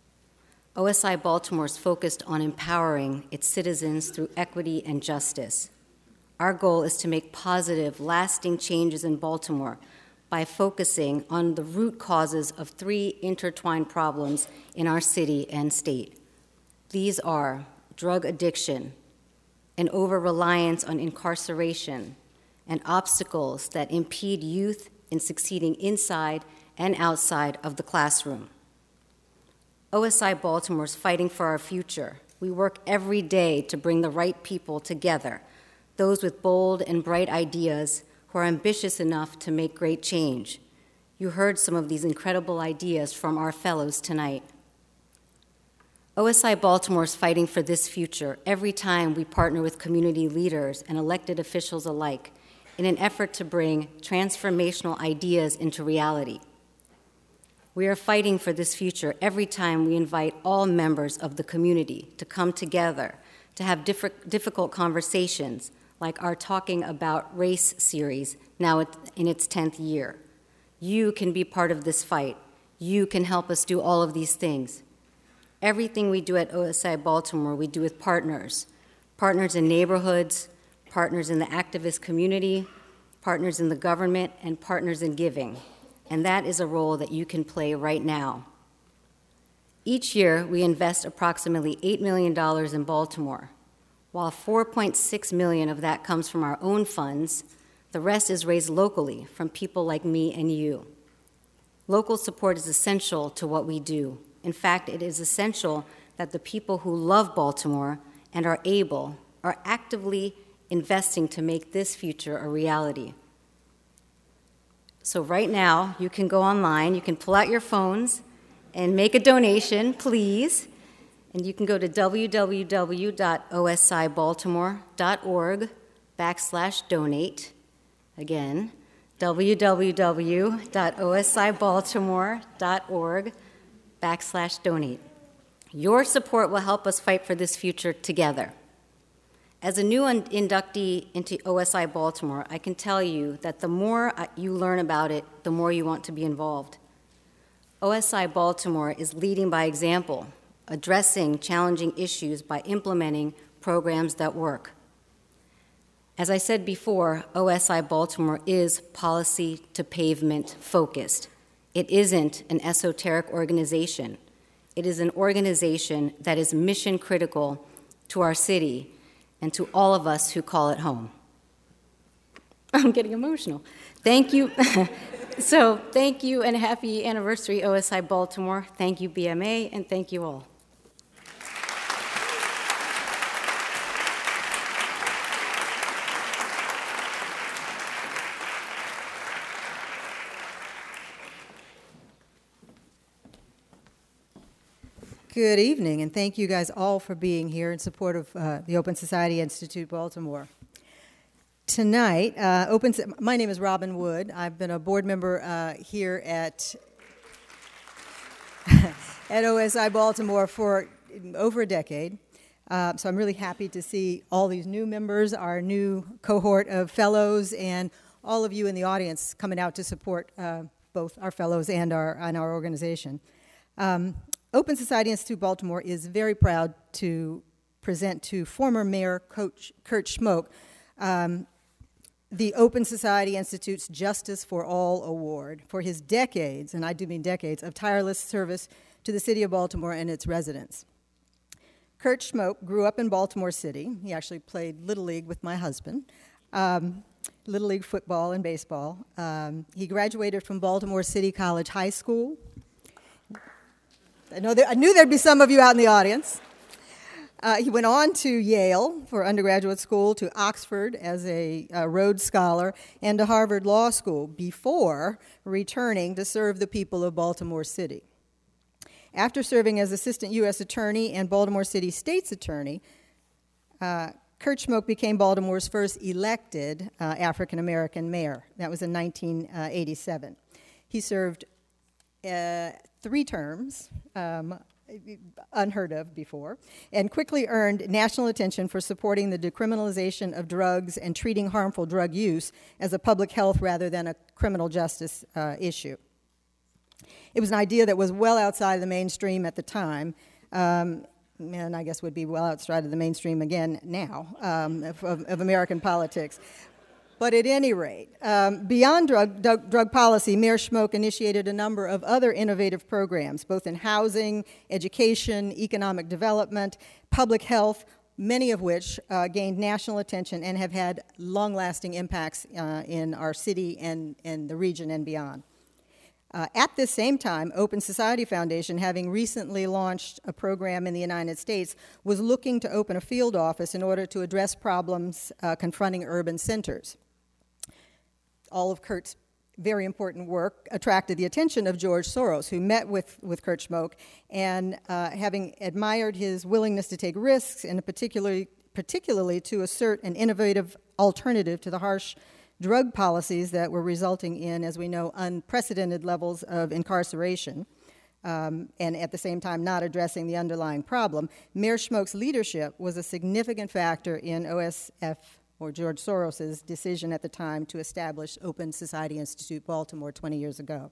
OSI Baltimore is focused on empowering its citizens through equity and justice. Our goal is to make positive, lasting changes in Baltimore by focusing on the root causes of three intertwined problems in our city and state. These are drug addiction, an over-reliance on incarceration, and obstacles that impede youth in succeeding inside and outside of the classroom. OSI Baltimore is fighting for our future. We work every day to bring the right people together, those with bold and bright ideas who are ambitious enough to make great change. You heard some of these incredible ideas from our fellows tonight. OSI Baltimore is fighting for this future every time we partner with community leaders and elected officials alike in an effort to bring transformational ideas into reality. We are fighting for this future every time we invite all members of the community to come together to have difficult conversations, like our Talking About Race series, now in its 10th year. You can be part of this fight. You can help us do all of these things. Everything we do at OSI Baltimore, we do with partners in neighborhoods, partners in the activist community, partners in the government, and partners in giving. And that is a role that you can play right now. Each year, we invest approximately $8 million in Baltimore. While $4.6 million of that comes from our own funds, the rest is raised locally from people like me and you. Local support is essential to what we do. In fact, it is essential that the people who love Baltimore and are able are actively investing to make this future a reality. So right now, you can go online, you can pull out your phones and make a donation, please. And you can go to www.osibaltimore.org/donate. Again, www.osibaltimore.org/donate. Your support will help us fight for this future together. As a new inductee into OSI Baltimore, I can tell you that the more you learn about it, the more you want to be involved. OSI Baltimore is leading by example, addressing challenging issues by implementing programs that work. As I said before, OSI Baltimore is policy to pavement focused. It isn't an esoteric organization. It is an organization that is mission critical to our city and to all of us who call it home. I'm getting emotional. Thank you. So thank you and happy anniversary, OSI Baltimore. Thank you, BMA, and thank you all. Good evening, and thank you guys all for being here in support of the Open Society Institute Baltimore. Tonight, my name is Robin Wood. I've been a board member here at OSI Baltimore for over a decade. So I'm really happy to see all these new members, our new cohort of fellows, and all of you in the audience coming out to support both our fellows and our organization. Open Society Institute Baltimore is very proud to present to former Mayor Kurt Schmoke the Open Society Institute's Justice for All Award for his decades, and I do mean decades, of tireless service to the city of Baltimore and its residents. Kurt Schmoke grew up in Baltimore City. He actually played Little League with my husband, Little League football and baseball. He graduated from Baltimore City College High School. I knew there'd be some of you out in the audience. He went on to Yale for undergraduate school, to Oxford as a Rhodes Scholar, and to Harvard Law School before returning to serve the people of Baltimore City. After serving as Assistant U.S. Attorney and Baltimore City State's Attorney, Kurt Schmoke became Baltimore's first elected African-American mayor. That was in 1987. He served 3 terms, unheard of before, and quickly earned national attention for supporting the decriminalization of drugs and treating harmful drug use as a public health rather than a criminal justice issue. It was an idea that was well outside of the mainstream at the time, and I guess would be well outside of the mainstream again now of American politics. But at any rate, beyond drug policy, Mayor Schmoke initiated a number of other innovative programs, both in housing, education, economic development, public health, many of which gained national attention and have had long-lasting impacts in our city and the region and beyond. At this same time, Open Society Foundation, having recently launched a program in the United States, was looking to open a field office in order to address problems confronting urban centers. All of Kurt's very important work attracted the attention of George Soros, who met with Kurt Schmoke, and having admired his willingness to take risks, and particularly to assert an innovative alternative to the harsh drug policies that were resulting in, as we know, unprecedented levels of incarceration, and at the same time not addressing the underlying problem, Mayor Schmoke's leadership was a significant factor in OSF, or George Soros's, decision at the time to establish Open Society Institute Baltimore 20 years ago.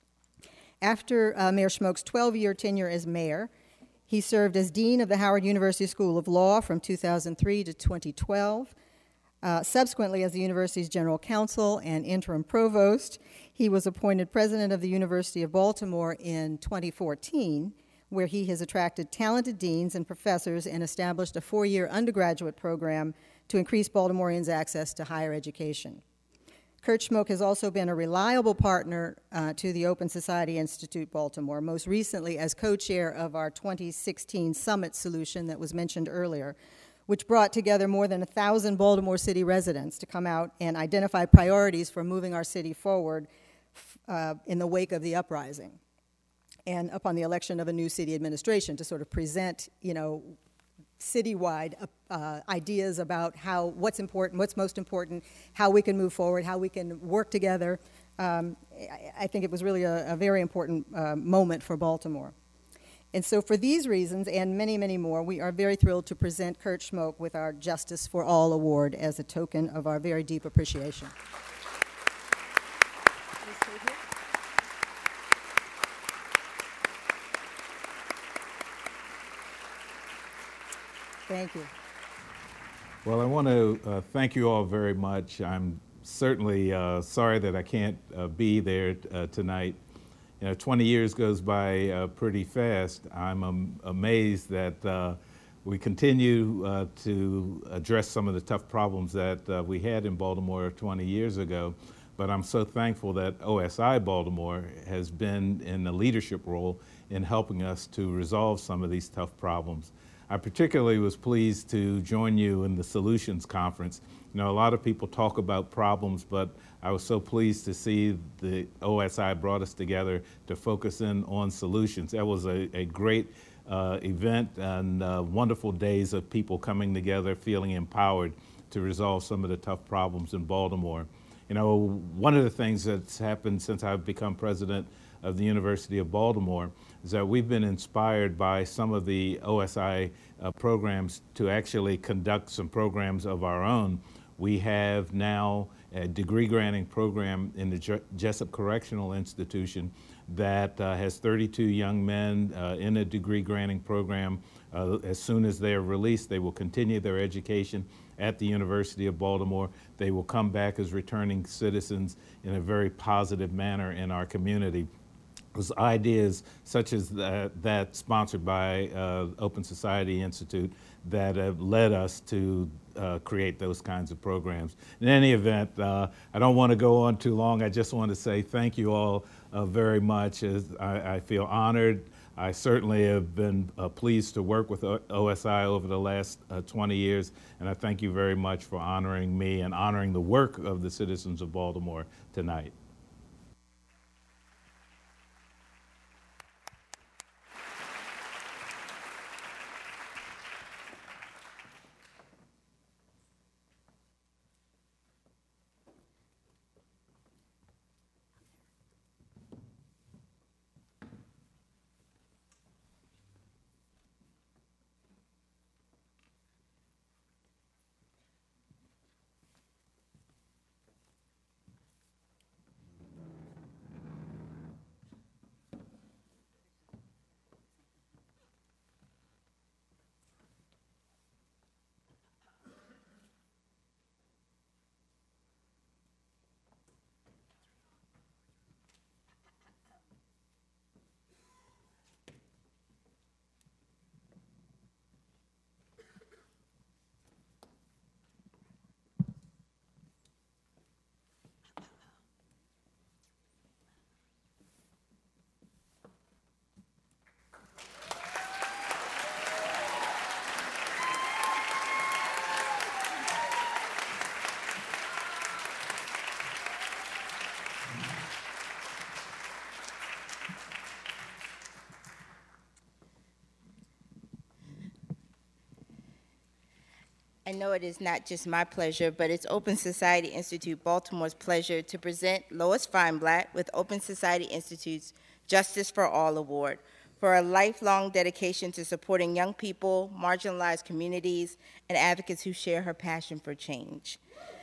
After Mayor Schmoke's 12-year tenure as mayor, he served as dean of the Howard University School of Law from 2003 to 2012. Subsequently, as the university's general counsel and interim provost, he was appointed president of the University of Baltimore in 2014, where he has attracted talented deans and professors and established a 4-year undergraduate program to increase Baltimoreans' access to higher education. Kurt Schmoke has also been a reliable partner to the Open Society Institute Baltimore, most recently as co-chair of our 2016 Summit Solution that was mentioned earlier, which brought together more than 1,000 Baltimore City residents to come out and identify priorities for moving our city forward in the wake of the uprising and upon the election of a new city administration, to sort of present, citywide ideas about what's important, what's most important, how we can move forward, how we can work together. I think it was really a very important moment for Baltimore. And so for these reasons and many, many more, we are very thrilled to present Kurt Schmoke with our Justice for All Award as a token of our very deep appreciation. Thank you. Well, I want to thank you all very much. I'm certainly sorry that I can't be there tonight. 20 years goes by pretty fast. I'm amazed that we continue to address some of the tough problems that we had in Baltimore 20 years ago. But I'm so thankful that OSI Baltimore has been in a leadership role in helping us to resolve some of these tough problems. I particularly was pleased to join you in the Solutions Conference. A lot of people talk about problems, but I was so pleased to see the OSI brought us together to focus in on solutions. That was a great event and wonderful days of people coming together, feeling empowered to resolve some of the tough problems in Baltimore. You know, one of the things that's happened since I've become president of the University of Baltimore is that we've been inspired by some of the OSI programs to actually conduct some programs of our own. We have now a degree granting program in the Jessup Correctional Institution that has 32 young men in a degree granting program. As soon as they are released, they will continue their education at the University of Baltimore. They will come back as returning citizens in a very positive manner in our community. It was ideas such as that sponsored by Open Society Institute that have led us to create those kinds of programs. In any event, I don't want to go on too long. I just want to say thank you all very much. I feel honored. I certainly have been pleased to work with OSI over the last 20 years, and I thank you very much for honoring me and honoring the work of the citizens of Baltimore tonight. I know it is not just my pleasure, but it's Open Society Institute Baltimore's pleasure to present Lois Feinblatt with Open Society Institute's Justice for All Award for a lifelong dedication to supporting young people, marginalized communities, and advocates who share her passion for change.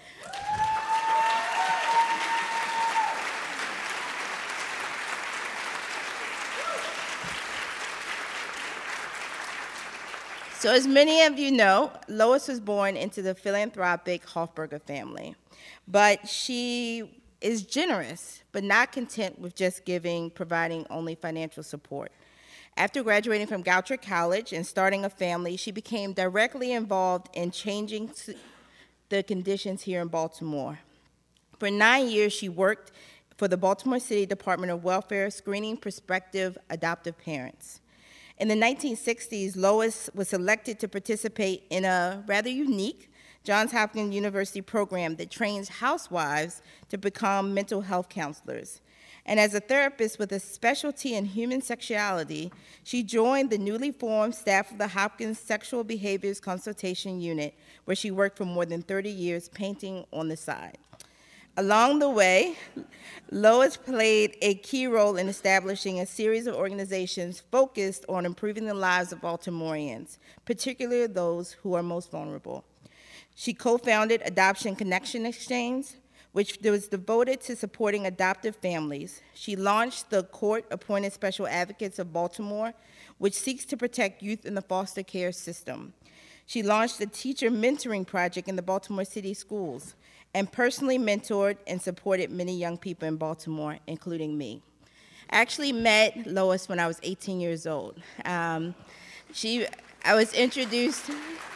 So as many of you know, Lois was born into the philanthropic Hofberger family, but she is generous, but not content with just providing only financial support. After graduating from Goucher College and starting a family, she became directly involved in changing the conditions here in Baltimore. For 9 years, she worked for the Baltimore City Department of Welfare, screening prospective adoptive parents. In the 1960s, Lois was selected to participate in a rather unique Johns Hopkins University program that trains housewives to become mental health counselors. And as a therapist with a specialty in human sexuality, she joined the newly formed staff of the Hopkins Sexual Behaviors Consultation Unit, where she worked for more than 30 years painting on the side. Along the way, Lois played a key role in establishing a series of organizations focused on improving the lives of Baltimoreans, particularly those who are most vulnerable. She co-founded Adoption Connection Exchange, which was devoted to supporting adoptive families. She launched the Court-Appointed Special Advocates of Baltimore, which seeks to protect youth in the foster care system. She launched the Teacher Mentoring Project in the Baltimore City Schools, and personally mentored and supported many young people in Baltimore, including me. I actually met Lois when I was 18 years old. I was introduced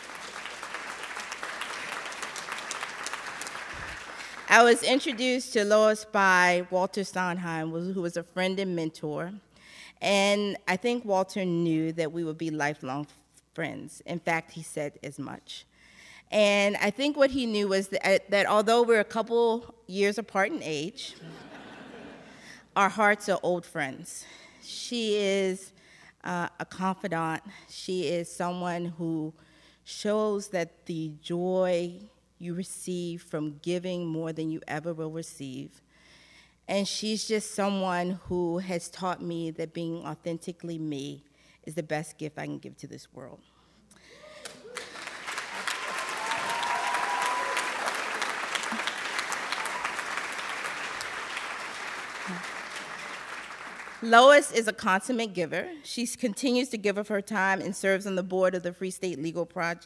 to Lois by Walter Sondheim, who was a friend and mentor. And I think Walter knew that we would be lifelong friends. In fact, he said as much. And I think what he knew was that although we're a couple years apart in age, our hearts are old friends. She is a confidant. She is someone who shows that the joy you receive from giving more than you ever will receive. And she's just someone who has taught me that being authentically me is the best gift I can give to this world. Lois is a consummate giver. She continues to give of her time and serves on the board of the Free State Legal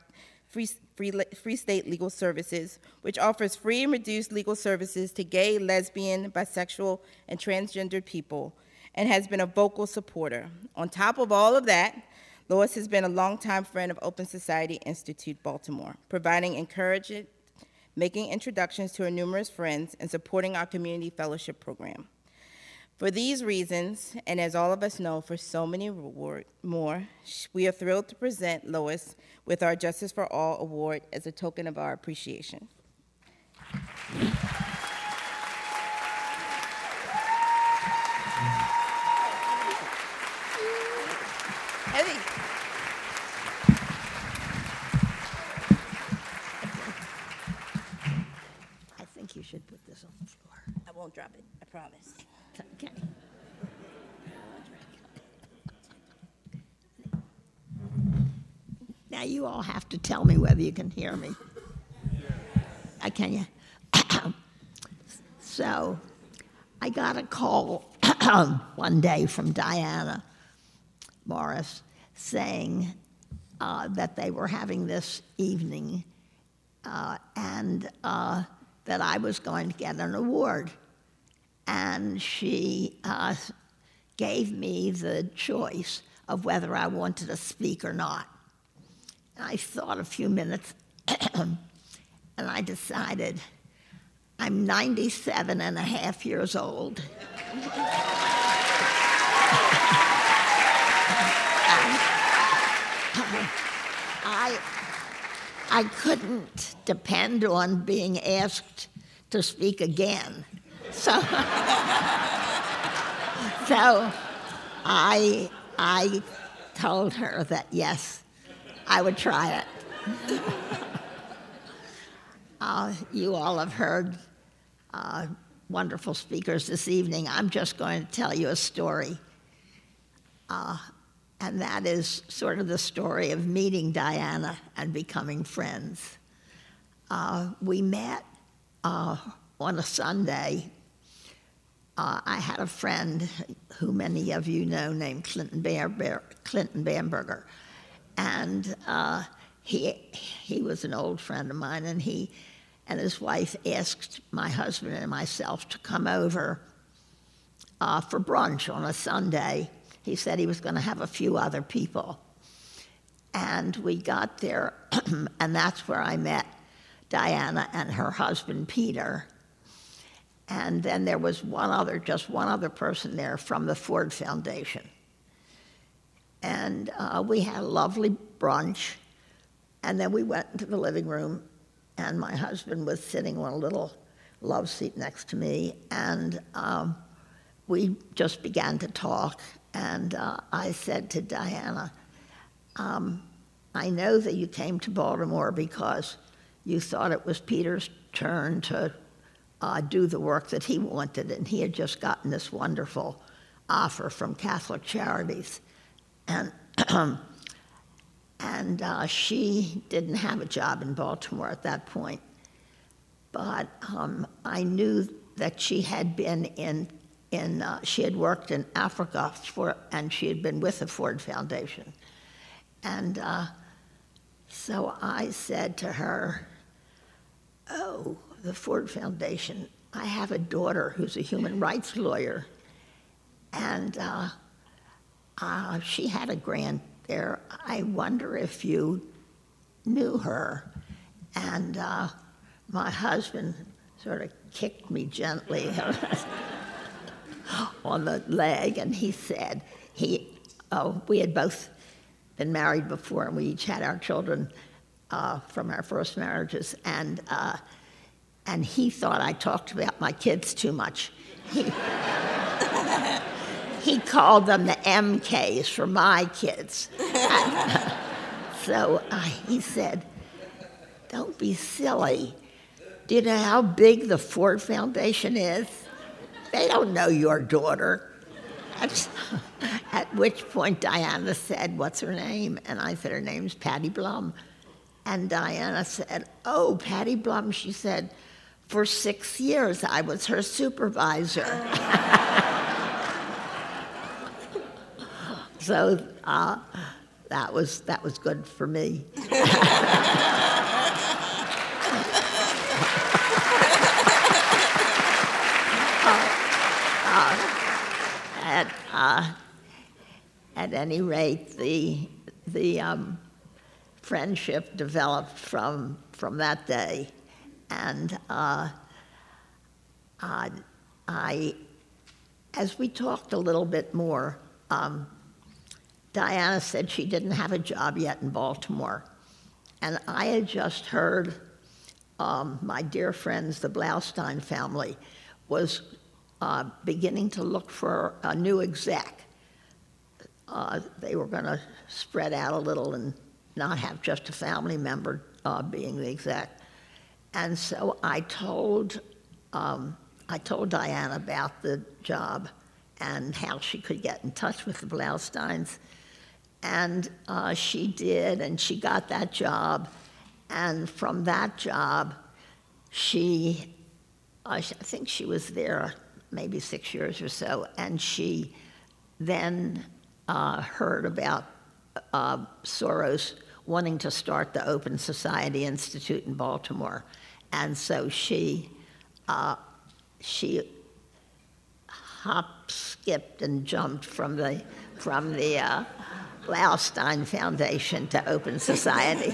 Services, which offers free and reduced legal services to gay, lesbian, bisexual, and transgender people, and has been a vocal supporter. On top of all of that, Lois has been a longtime friend of Open Society Institute Baltimore, providing encouragement, making introductions to her numerous friends, and supporting our community fellowship program. For these reasons, and as all of us know, for so many more, we are thrilled to present Lois with our Justice for All Award as a token of our appreciation. I think you should put this on the floor. I won't drop it, I promise. Okay. Now you all have to tell me whether you can hear me. Can you? So I got a call one day from Diana Morris saying that they were having this evening and that I was going to get an award. And she gave me the choice of whether I wanted to speak or not. I thought a few minutes, and I decided I'm 97 and a half years old. I couldn't depend on being asked to speak again. So I told her that, yes, I would try it. You all have heard wonderful speakers this evening. I'm just going to tell you a story. And that is sort of the story of meeting Diana and becoming friends. We met on a Sunday. I had a friend who many of you know named Clinton Bamberger. And he was an old friend of mine, and he and his wife asked my husband and myself to come over for brunch on a Sunday. He said he was going to have a few other people. And we got there, and that's where I met Diana and her husband, Peter. And then there was just one other person there from the Ford Foundation. And we had a lovely brunch, and then we went into the living room, and my husband was sitting on a little love seat next to me, and we just began to talk, and I said to Diana, I know that you came to Baltimore because you thought it was Peter's turn to do the work that he wanted, and he had just gotten this wonderful offer from Catholic Charities. And she didn't have a job in Baltimore at that point. But I knew that she had been she had worked in Africa and she had been with the Ford Foundation. And so I said to her, oh, the Ford Foundation, I have a daughter who's a human rights lawyer. And she had a grant there. I wonder if you knew her. And my husband sort of kicked me gently on the leg, and he said, we had both been married before, and we each had our children from our first marriages, and he thought I talked about my kids too much. He called them the MKs for my kids. So he said, don't be silly. Do you know how big the Ford Foundation is? They don't know your daughter. At which point Diana said, what's her name? And I said, her name's Patty Blum. And Diana said, oh, Patty Blum. She said, for 6 years I was her supervisor. So that was good for me. At any rate, the friendship developed from that day, and as we talked a little bit more, Diana said she didn't have a job yet in Baltimore, and I had just heard my dear friends, the Blaustein family, was beginning to look for a new exec. They were going to spread out a little and not have just a family member being the exec. And so I told Diana about the job and how she could get in touch with the Blausteins. And she did, and she got that job. And from that job, I think she was there maybe 6 years or so, and she then heard about Soros wanting to start the Open Society Institute in Baltimore. And so she hopped, skipped, and jumped from the Blaustein Foundation to Open Society.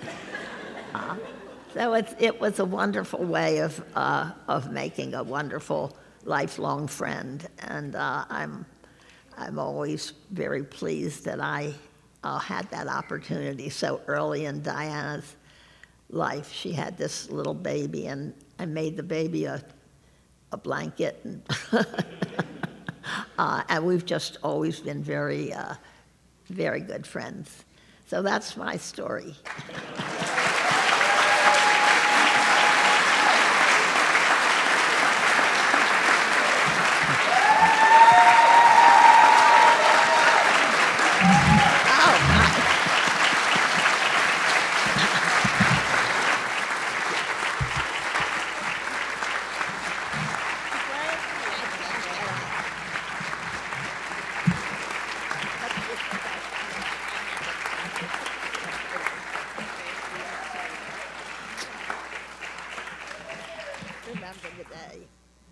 So it was a wonderful way of making a wonderful lifelong friend, and I'm always very pleased that I had that opportunity so early in Diana's life. She had this little baby, and I made the baby a blanket, and we've just always been very, very good friends. So that's my story. Remember the day.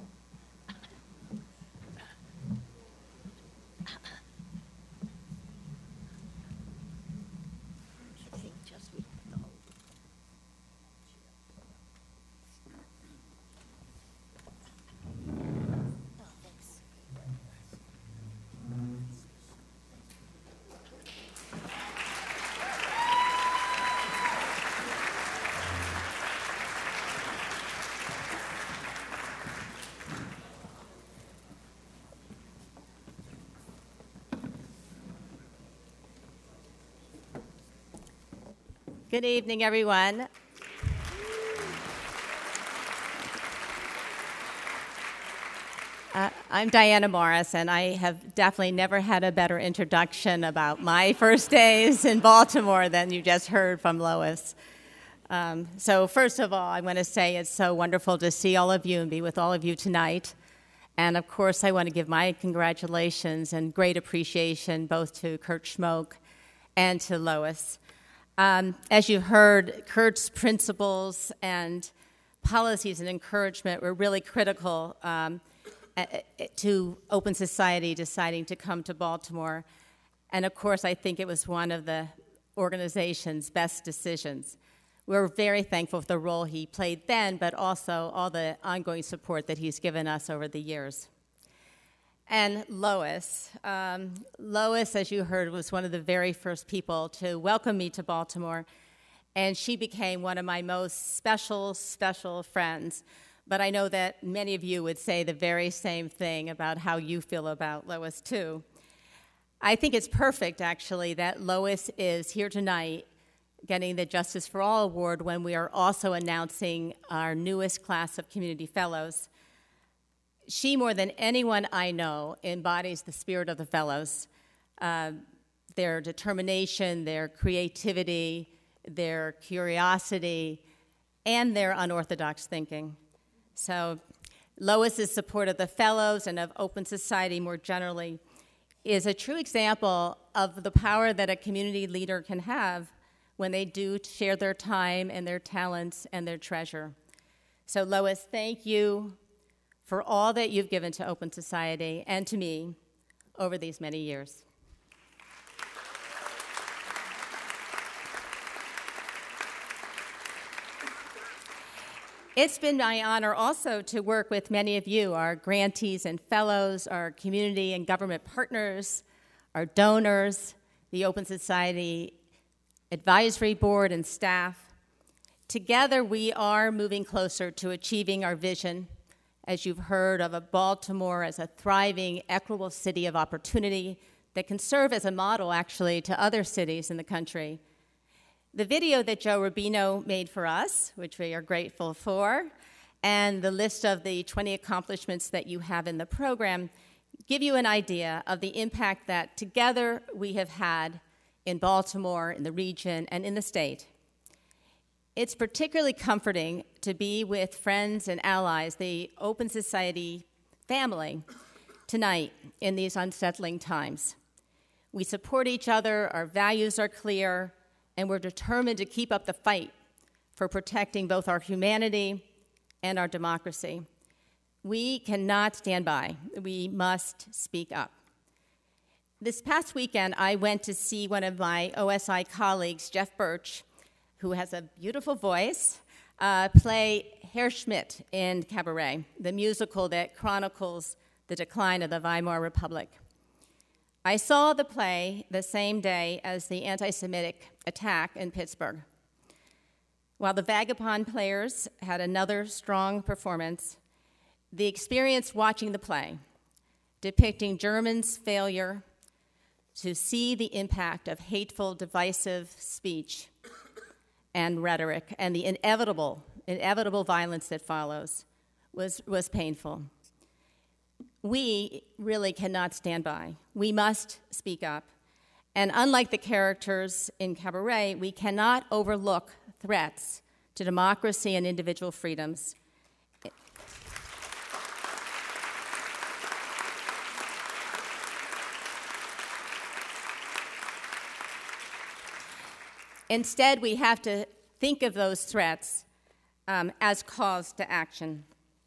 I think just we have to hold it. Oh, thanks. Good evening, everyone. I'm Diana Morris, and I have definitely never had a better introduction about my first days in Baltimore than you just heard from Lois. So first of all, I want to say it's so wonderful to see all of you and be with all of you tonight. And of course, I want to give my congratulations and great appreciation both to Kurt Schmoke and to Lois. As you heard, Kurt's principles and policies and encouragement were really critical to Open Society deciding to come to Baltimore. And of course, I think it was one of the organization's best decisions. We're very thankful for the role he played then, but also all the ongoing support that he's given us over the years. And Lois, as you heard, was one of the very first people to welcome me to Baltimore, and she became one of my most special friends. But I know that many of you would say the very same thing about how you feel about Lois, too. I think it's perfect, actually, that Lois is here tonight getting the Justice for All Award when we are also announcing our newest class of community fellows. She, more than anyone I know, embodies the spirit of the fellows, their determination, their creativity, their curiosity, and their unorthodox thinking. So Lois's support of the fellows and of Open Society more generally is a true example of the power that a community leader can have when they do share their time and their talents and their treasure. So Lois, thank you for all that you've given to Open Society and to me over these many years. It's been my honor also to work with many of you, our grantees and fellows, our community and government partners, our donors, the Open Society Advisory Board and staff. Together, we are moving closer to achieving our vision, as you've heard, of a Baltimore as a thriving, equitable city of opportunity that can serve as a model, actually, to other cities in the country. The video that Joe Rubino made for us, which we are grateful for, and the list of the 20 accomplishments that you have in the program give you an idea of the impact that together we have had in Baltimore, in the region, and in the state. It's particularly comforting to be with friends and allies, the Open Society family, tonight in these unsettling times. We support each other, our values are clear, and we're determined to keep up the fight for protecting both our humanity and our democracy. We cannot stand by. We must speak up. This past weekend, I went to see one of my OSI colleagues, Jeff Birch, who has a beautiful voice, play Herr Schmidt in Cabaret, the musical that chronicles the decline of the Weimar Republic. I saw the play the same day as the anti-Semitic attack in Pittsburgh. While the Vagabond players had another strong performance, the experience watching the play, depicting Germans' failure to see the impact of hateful, divisive speech and rhetoric and the inevitable violence that follows, was painful. We really cannot stand by. We must speak up. And unlike the characters in Cabaret, we cannot overlook threats to democracy and individual freedoms. Instead, we have to think of those threats as calls to action.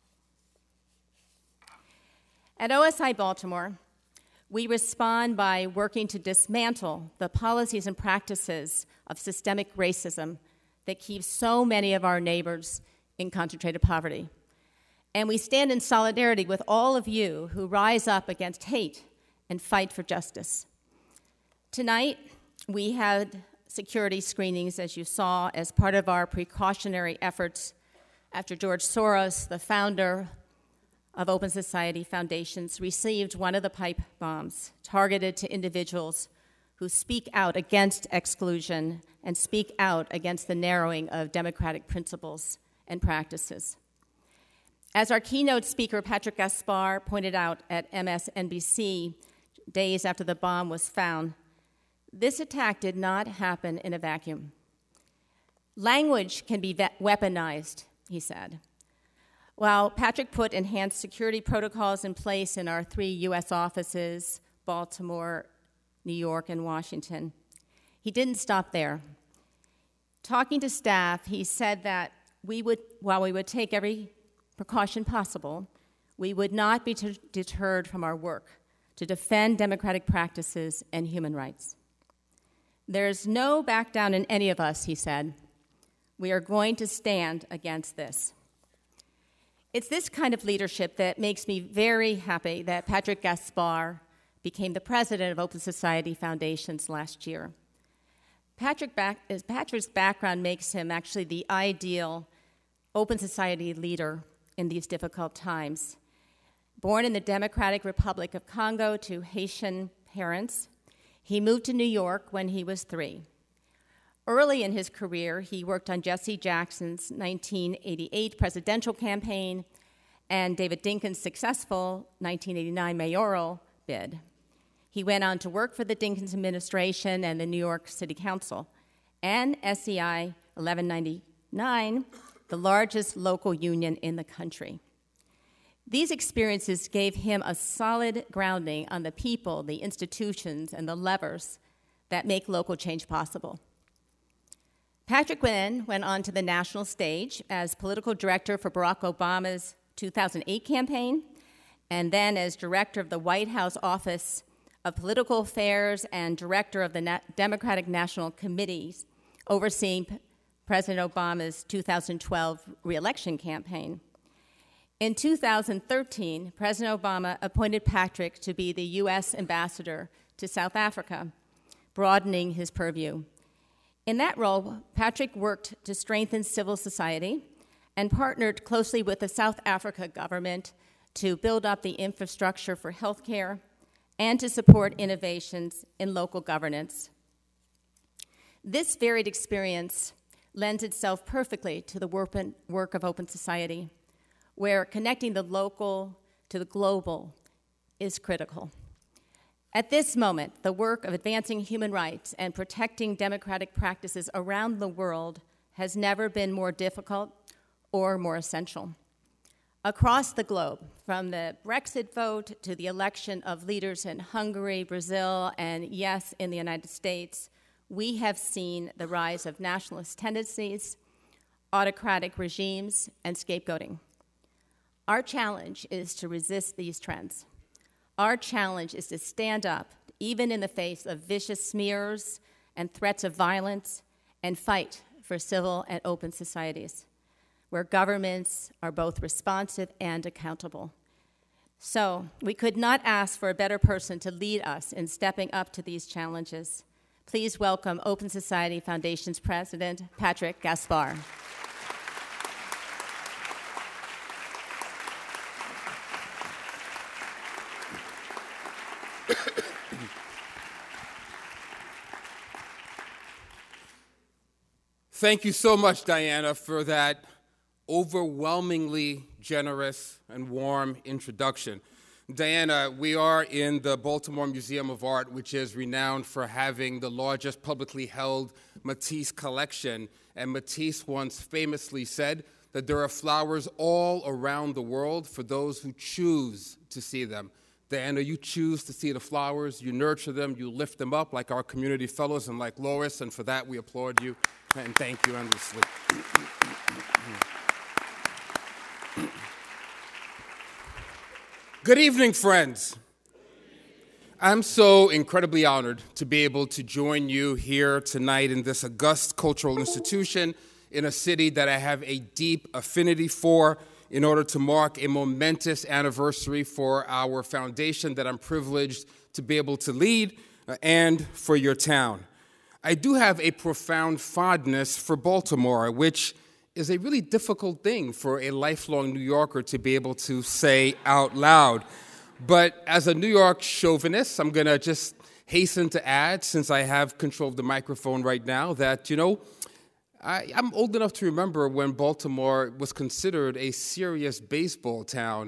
At OSI Baltimore, we respond by working to dismantle the policies and practices of systemic racism that keeps so many of our neighbors in concentrated poverty. And we stand in solidarity with all of you who rise up against hate and fight for justice. Tonight, we had security screenings, as you saw, as part of our precautionary efforts after George Soros, the founder of Open Society Foundations, received one of the pipe bombs targeted to individuals who speak out against exclusion and speak out against the narrowing of democratic principles and practices. As our keynote speaker, Patrick Gaspar, pointed out at MSNBC days after the bomb was found, this attack did not happen in a vacuum. Language can be weaponized, he said. While Patrick put enhanced security protocols in place in our 3 U.S. offices, Baltimore, New York, and Washington, he didn't stop there. Talking to staff, he said that while we would take every precaution possible, we would not be deterred from our work to defend democratic practices and human rights. There's no back down in any of us, he said. We are going to stand against this. It's this kind of leadership that makes me very happy that Patrick Gaspar became the president of Open Society Foundations last year. Patrick's background makes him actually the ideal Open Society leader in these difficult times. Born in the Democratic Republic of Congo to Haitian parents, he moved to New York when he was 3. Early in his career, he worked on Jesse Jackson's 1988 presidential campaign and David Dinkins' successful 1989 mayoral bid. He went on to work for the Dinkins administration and the New York City Council and SEI 1199, the largest local union in the country. These experiences gave him a solid grounding on the people, the institutions, and the levers that make local change possible. Patrick Nguyen went on to the national stage as political director for Barack Obama's 2008 campaign, and then as director of the White House Office of Political Affairs and director of the Democratic National Committees, overseeing President Obama's 2012 re-election campaign. In 2013, President Obama appointed Patrick to be the U.S. ambassador to South Africa, broadening his purview. In that role, Patrick worked to strengthen civil society and partnered closely with the South Africa government to build up the infrastructure for healthcare and to support innovations in local governance. This varied experience lends itself perfectly to the work of Open Society, where connecting the local to the global is critical. At this moment, the work of advancing human rights and protecting democratic practices around the world has never been more difficult or more essential. Across the globe, from the Brexit vote to the election of leaders in Hungary, Brazil, and yes, in the United States, we have seen the rise of nationalist tendencies, autocratic regimes, and scapegoating. Our challenge is to resist these trends. Our challenge is to stand up, even in the face of vicious smears and threats of violence, and fight for civil and open societies, where governments are both responsive and accountable. So, we could not ask for a better person to lead us in stepping up to these challenges. Please welcome Open Society Foundation's President, Patrick Gaspar. Thank you so much, Diana, for that overwhelmingly generous and warm introduction. Diana, we are in the Baltimore Museum of Art, which is renowned for having the largest publicly held Matisse collection. And Matisse once famously said that there are flowers all around the world for those who choose to see them. Diana, you choose to see the flowers, you nurture them, you lift them up like our community fellows and like Lois, and for that we applaud you and thank you endlessly. Good evening, friends. I'm so incredibly honored to be able to join you here tonight in this august cultural institution in a city that I have a deep affinity for, in order to mark a momentous anniversary for our foundation that I'm privileged to be able to lead, and for your town. I do have a profound fondness for Baltimore, which is a really difficult thing for a lifelong New Yorker to be able to say out loud. But as a New York chauvinist, I'm going to just hasten to add, since I have control of the microphone right now, that, I'm old enough to remember when Baltimore was considered a serious baseball town.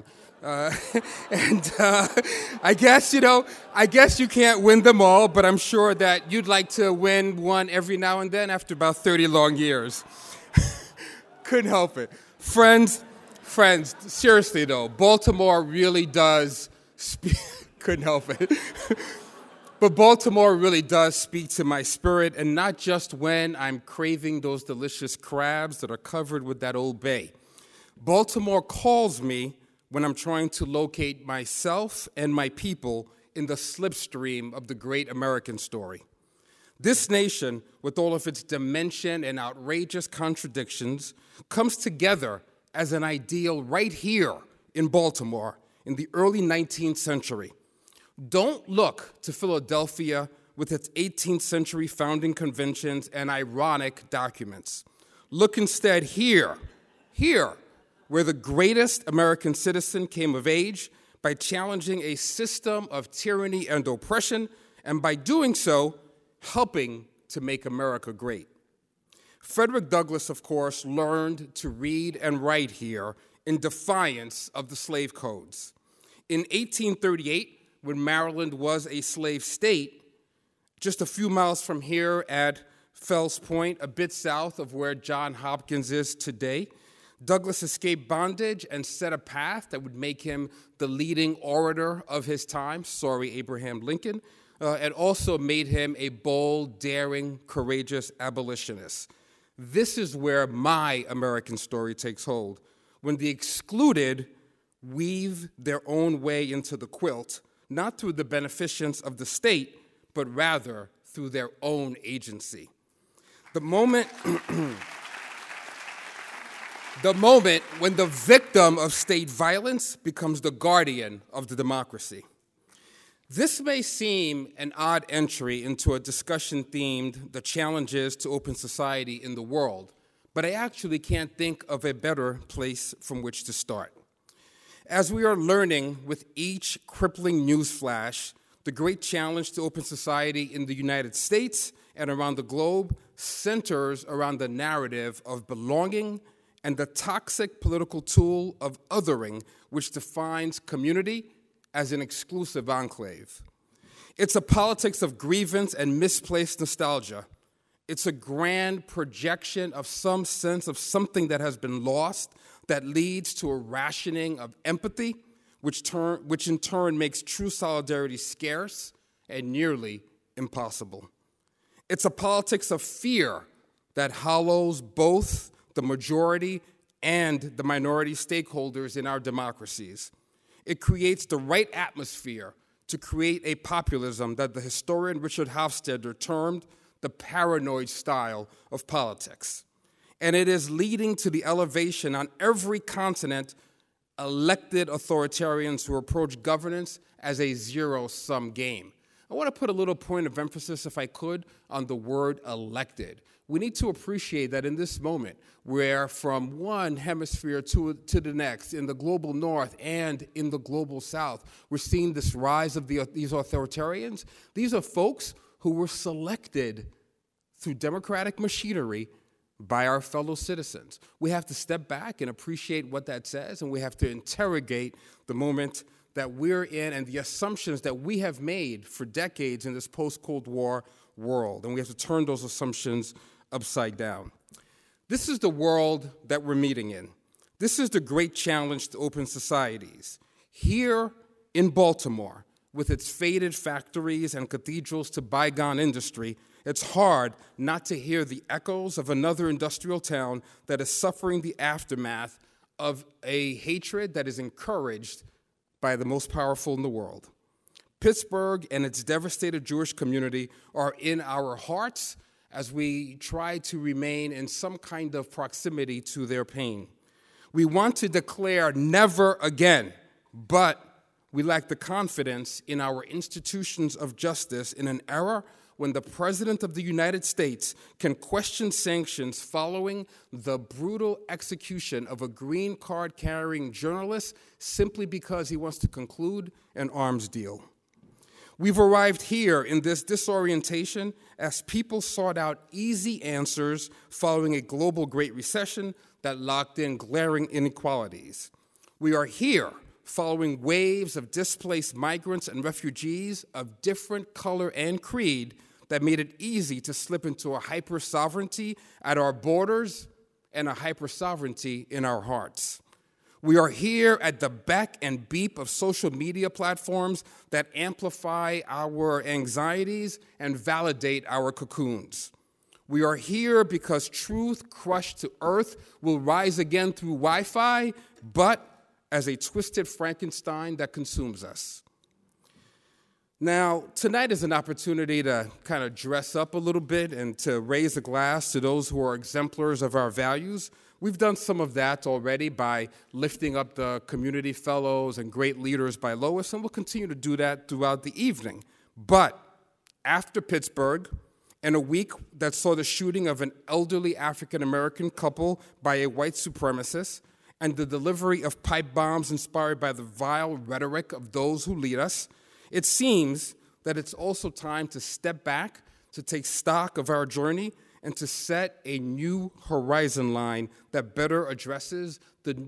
I guess you can't win them all, but I'm sure that you'd like to win one every now and then after about 30 long years. Couldn't help it. Friends, seriously though, Baltimore really does couldn't help it. But Baltimore really does speak to my spirit, and not just when I'm craving those delicious crabs that are covered with that Old Bay. Baltimore calls me when I'm trying to locate myself and my people in the slipstream of the great American story. This nation, with all of its dimension and outrageous contradictions, comes together as an ideal right here in Baltimore in the early 19th century. Don't look to Philadelphia with its 18th century founding conventions and ironic documents. Look instead here, where the greatest American citizen came of age by challenging a system of tyranny and oppression, and by doing so, helping to make America great. Frederick Douglass, of course, learned to read and write here in defiance of the slave codes. In 1838, when Maryland was a slave state, just a few miles from here at Fells Point, a bit south of where Johns Hopkins is today, Douglass escaped bondage and set a path that would make him the leading orator of his time, sorry, Abraham Lincoln, and also made him a bold, daring, courageous abolitionist. This is where my American story takes hold, when the excluded weave their own way into the quilt, not through the beneficence of the state, but rather through their own agency. The moment when the victim of state violence becomes the guardian of the democracy. This may seem an odd entry into a discussion themed the challenges to open society in the world, but I actually can't think of a better place from which to start. As we are learning with each crippling news flash, the great challenge to open society in the United States and around the globe centers around the narrative of belonging and the toxic political tool of othering, which defines community as an exclusive enclave. It's a politics of grievance and misplaced nostalgia. It's a grand projection of some sense of something that has been lost that leads to a rationing of empathy, which in turn makes true solidarity scarce and nearly impossible. It's a politics of fear that hollows both the majority and the minority stakeholders in our democracies. It creates the right atmosphere to create a populism that the historian Richard Hofstadter termed the paranoid style of politics. And it is leading to the elevation on every continent elected authoritarians who approach governance as a zero-sum game. I want to put a little point of emphasis, if I could, on the word elected. We need to appreciate that in this moment, where from one hemisphere to the next, in the global north and in the global south, we're seeing this rise of these authoritarians. These are folks who were selected through democratic machinery by our fellow citizens. We have to step back and appreciate what that says, and we have to interrogate the moment that we're in and the assumptions that we have made for decades in this post-Cold War world, and we have to turn those assumptions upside down. This is the world that we're meeting in. This is the great challenge to open societies. Here in Baltimore, with its faded factories and cathedrals to bygone industry, it's hard not to hear the echoes of another industrial town that is suffering the aftermath of a hatred that is encouraged by the most powerful in the world. Pittsburgh and its devastated Jewish community are in our hearts as we try to remain in some kind of proximity to their pain. We want to declare never again, but we lack the confidence in our institutions of justice in an era when the President of the United States can question sanctions following the brutal execution of a green card-carrying journalist simply because he wants to conclude an arms deal. We've arrived here in this disorientation as people sought out easy answers following a global Great Recession that locked in glaring inequalities. We are here following waves of displaced migrants and refugees of different color and creed that made it easy to slip into a hyper-sovereignty at our borders and a hyper-sovereignty in our hearts. We are here at the beck and beep of social media platforms that amplify our anxieties and validate our cocoons. We are here because truth crushed to earth will rise again through Wi-Fi, but as a twisted Frankenstein that consumes us. Now, tonight is an opportunity to kind of dress up a little bit and to raise a glass to those who are exemplars of our values. We've done some of that already by lifting up the community fellows and great leaders by Lois, and we'll continue to do that throughout the evening. But after Pittsburgh, and a week that saw the shooting of an elderly African-American couple by a white supremacist, and the delivery of pipe bombs inspired by the vile rhetoric of those who lead us, it seems that it's also time to step back, to take stock of our journey, and to set a new horizon line that better addresses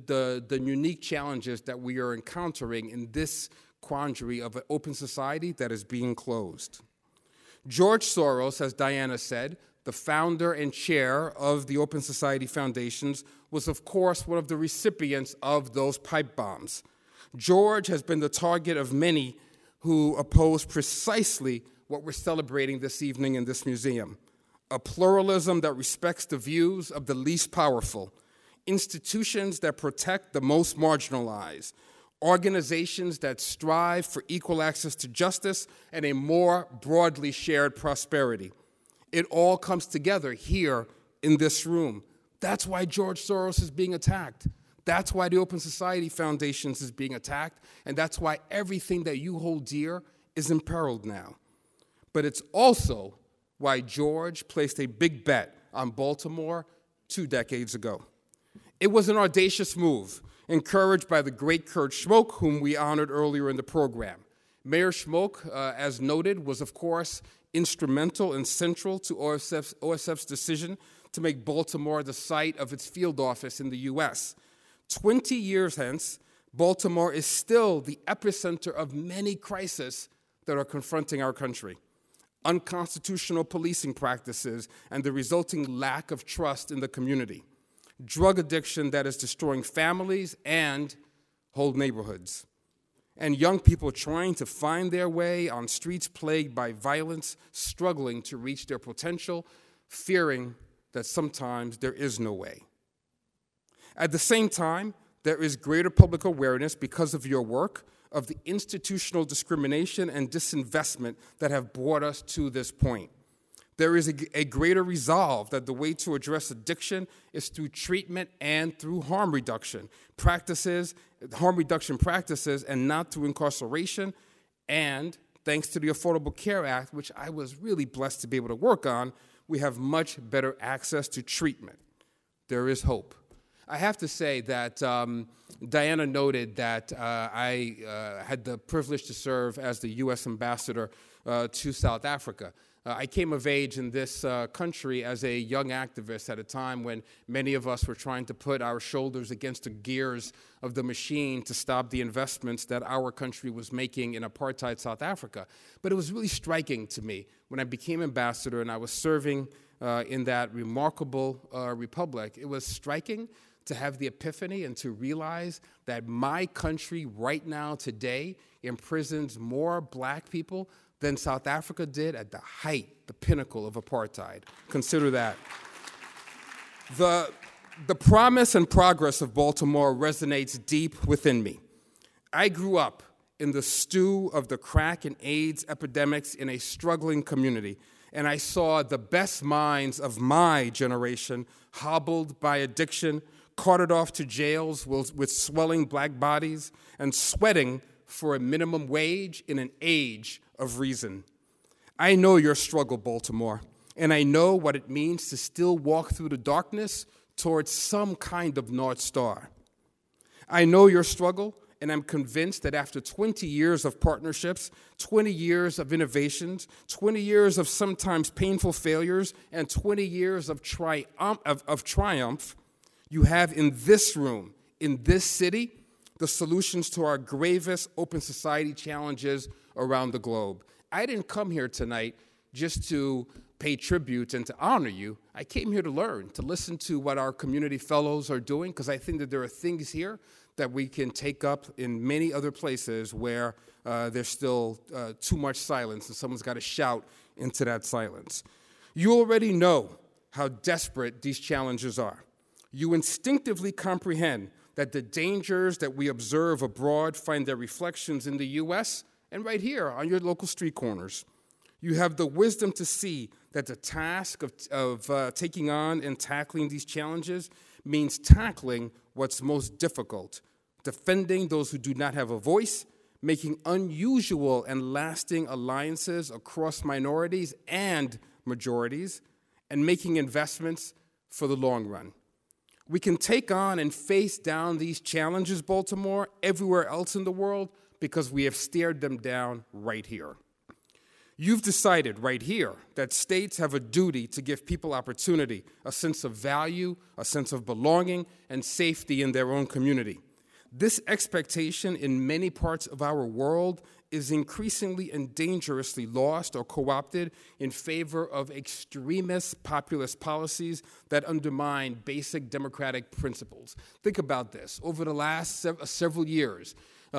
the unique challenges that we are encountering in this quandary of an open society that is being closed. George Soros, as Diana said, the founder and chair of the Open Society Foundations, was of course one of the recipients of those pipe bombs. George has been the target of many who oppose precisely what we're celebrating this evening in this museum: a pluralism that respects the views of the least powerful, institutions that protect the most marginalized, organizations that strive for equal access to justice and a more broadly shared prosperity. It all comes together here in this room. That's why George Soros is being attacked. That's why the Open Society Foundations is being attacked, and that's why everything that you hold dear is imperiled now. But it's also why George placed a big bet on Baltimore 2 decades ago. It was an audacious move, encouraged by the great Kurt Schmoke, whom we honored earlier in the program. Mayor Schmoke, as noted, was of course instrumental and central to OSF's decision to make Baltimore the site of its field office in the U.S. 20 years hence, Baltimore is still the epicenter of many crises that are confronting our country. Unconstitutional policing practices and the resulting lack of trust in the community. Drug addiction that is destroying families and whole neighborhoods. And young people trying to find their way on streets plagued by violence, struggling to reach their potential, fearing that sometimes there is no way. At the same time, there is greater public awareness because of your work of the institutional discrimination and disinvestment that have brought us to this point. There is a greater resolve that the way to address addiction is through treatment and through harm reduction practices, and not through incarceration. And thanks to the Affordable Care Act, which I was really blessed to be able to work on, we have much better access to treatment. There is hope. I have to say that Diana noted that I had the privilege to serve as the U.S. ambassador to South Africa. I came of age in this country as a young activist at a time when many of us were trying to put our shoulders against the gears of the machine to stop the investments that our country was making in apartheid South Africa. But it was really striking to me when I became ambassador and I was serving in that remarkable republic. It was striking to have the epiphany and to realize that my country right now today imprisons more black people than South Africa did at the height, the pinnacle of apartheid. Consider that. The promise and progress of Baltimore resonates deep within me. I grew up in the stew of the crack and AIDS epidemics in a struggling community, and I saw the best minds of my generation hobbled by addiction, carted off to jails with swelling black bodies, and sweating for a minimum wage in an age of reason. I know your struggle, Baltimore, and I know what it means to still walk through the darkness towards some kind of North Star. I know your struggle, and I'm convinced that after 20 years of partnerships, 20 years of innovations, 20 years of sometimes painful failures, and 20 years of triumph, you have in this room, in this city, the solutions to our gravest open society challenges around the globe. I didn't come here tonight just to pay tribute and to honor you. I came here to learn, to listen to what our community fellows are doing, because I think that there are things here that we can take up in many other places where there's still too much silence and someone's got to shout into that silence. You already know how desperate these challenges are. You instinctively comprehend that the dangers that we observe abroad find their reflections in the U.S. and right here on your local street corners. You have the wisdom to see that the task of taking on and tackling these challenges means tackling what's most difficult, defending those who do not have a voice, making unusual and lasting alliances across minorities and majorities, and making investments for the long run. We can take on and face down these challenges, Baltimore, everywhere else in the world, because we have stared them down right here. You've decided right here that states have a duty to give people opportunity, a sense of value, a sense of belonging, and safety in their own community. This expectation in many parts of our world is increasingly and dangerously lost or co-opted in favor of extremist populist policies that undermine basic democratic principles. Think about this. Over the last several years,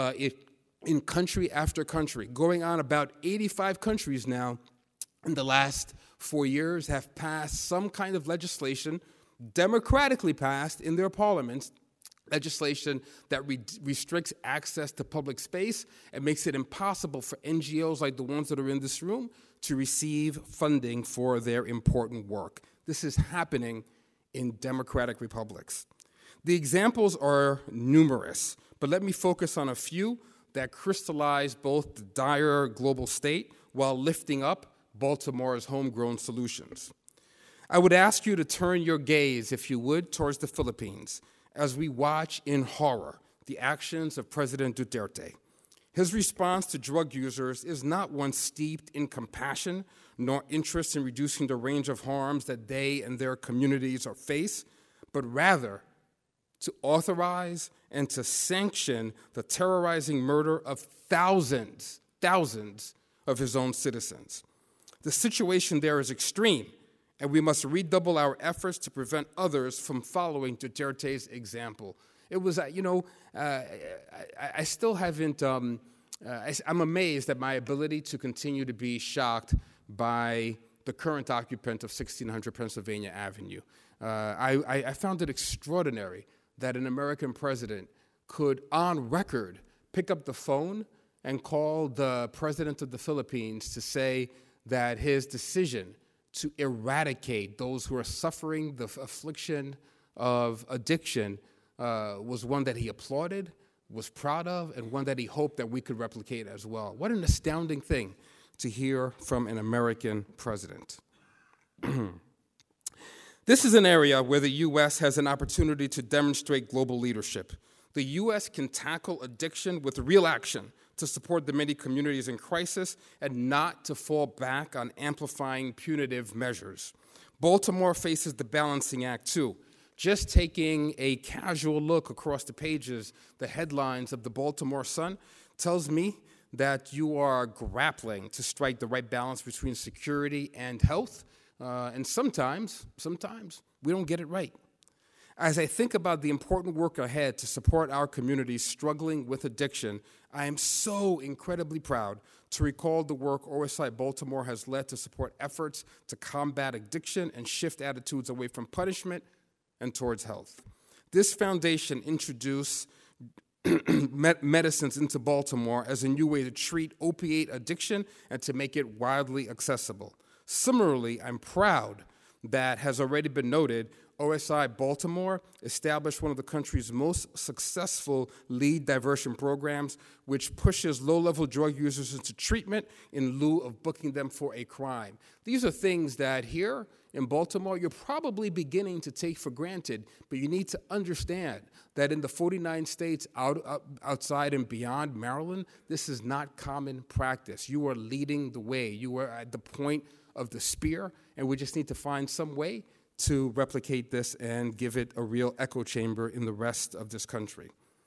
in country after country, going on about 85 countries now in the last 4 years have passed some kind of legislation, democratically passed in their parliaments, legislation that restricts access to public space and makes it impossible for NGOs like the ones that are in this room to receive funding for their important work. This is happening in democratic republics. The examples are numerous, but let me focus on a few that crystallize both the dire global state while lifting up Baltimore's homegrown solutions. I would ask you to turn your gaze, if you would, towards the Philippines as we watch in horror the actions of President Duterte. His response to drug users is not one steeped in compassion nor interest in reducing the range of harms that they and their communities face, but rather to authorize and to sanction the terrorizing murder of thousands of his own citizens. The situation there is extreme, and we must redouble our efforts to prevent others from following Duterte's example. It was, I still haven't, I'm amazed at my ability to continue to be shocked by the current occupant of 1600 Pennsylvania Avenue. I found it extraordinary that an American president could, on record, pick up the phone and call the president of the Philippines to say that his decision to eradicate those who are suffering the affliction of addiction was one that he applauded, was proud of, and one that he hoped that we could replicate as well. What an astounding thing to hear from an American president. This is an area where the U.S. has an opportunity to demonstrate global leadership. The U.S. can tackle addiction with real action to support the many communities in crisis and not to fall back on amplifying punitive measures. Baltimore faces the balancing act, too. Just taking a casual look across the pages, the headlines of the Baltimore Sun, tells me that you are grappling to strike the right balance between security and health. And sometimes we don't get it right. As I think about the important work ahead to support our communities struggling with addiction, I am so incredibly proud to recall the work OSI Baltimore has led to support efforts to combat addiction and shift attitudes away from punishment and towards health. This foundation introduced medicines into Baltimore as a new way to treat opiate addiction and to make it widely accessible. Similarly, I'm proud that, has already been noted, OSI Baltimore established one of the country's most successful lead diversion programs, which pushes low-level drug users into treatment in lieu of booking them for a crime. These are things that here in Baltimore you're probably beginning to take for granted, but you need to understand that in the 49 states outside and beyond Maryland, this is not common practice. You are leading the way. You are at the point of the spear, and we just need to find some way to replicate this and give it a real echo chamber in the rest of this country.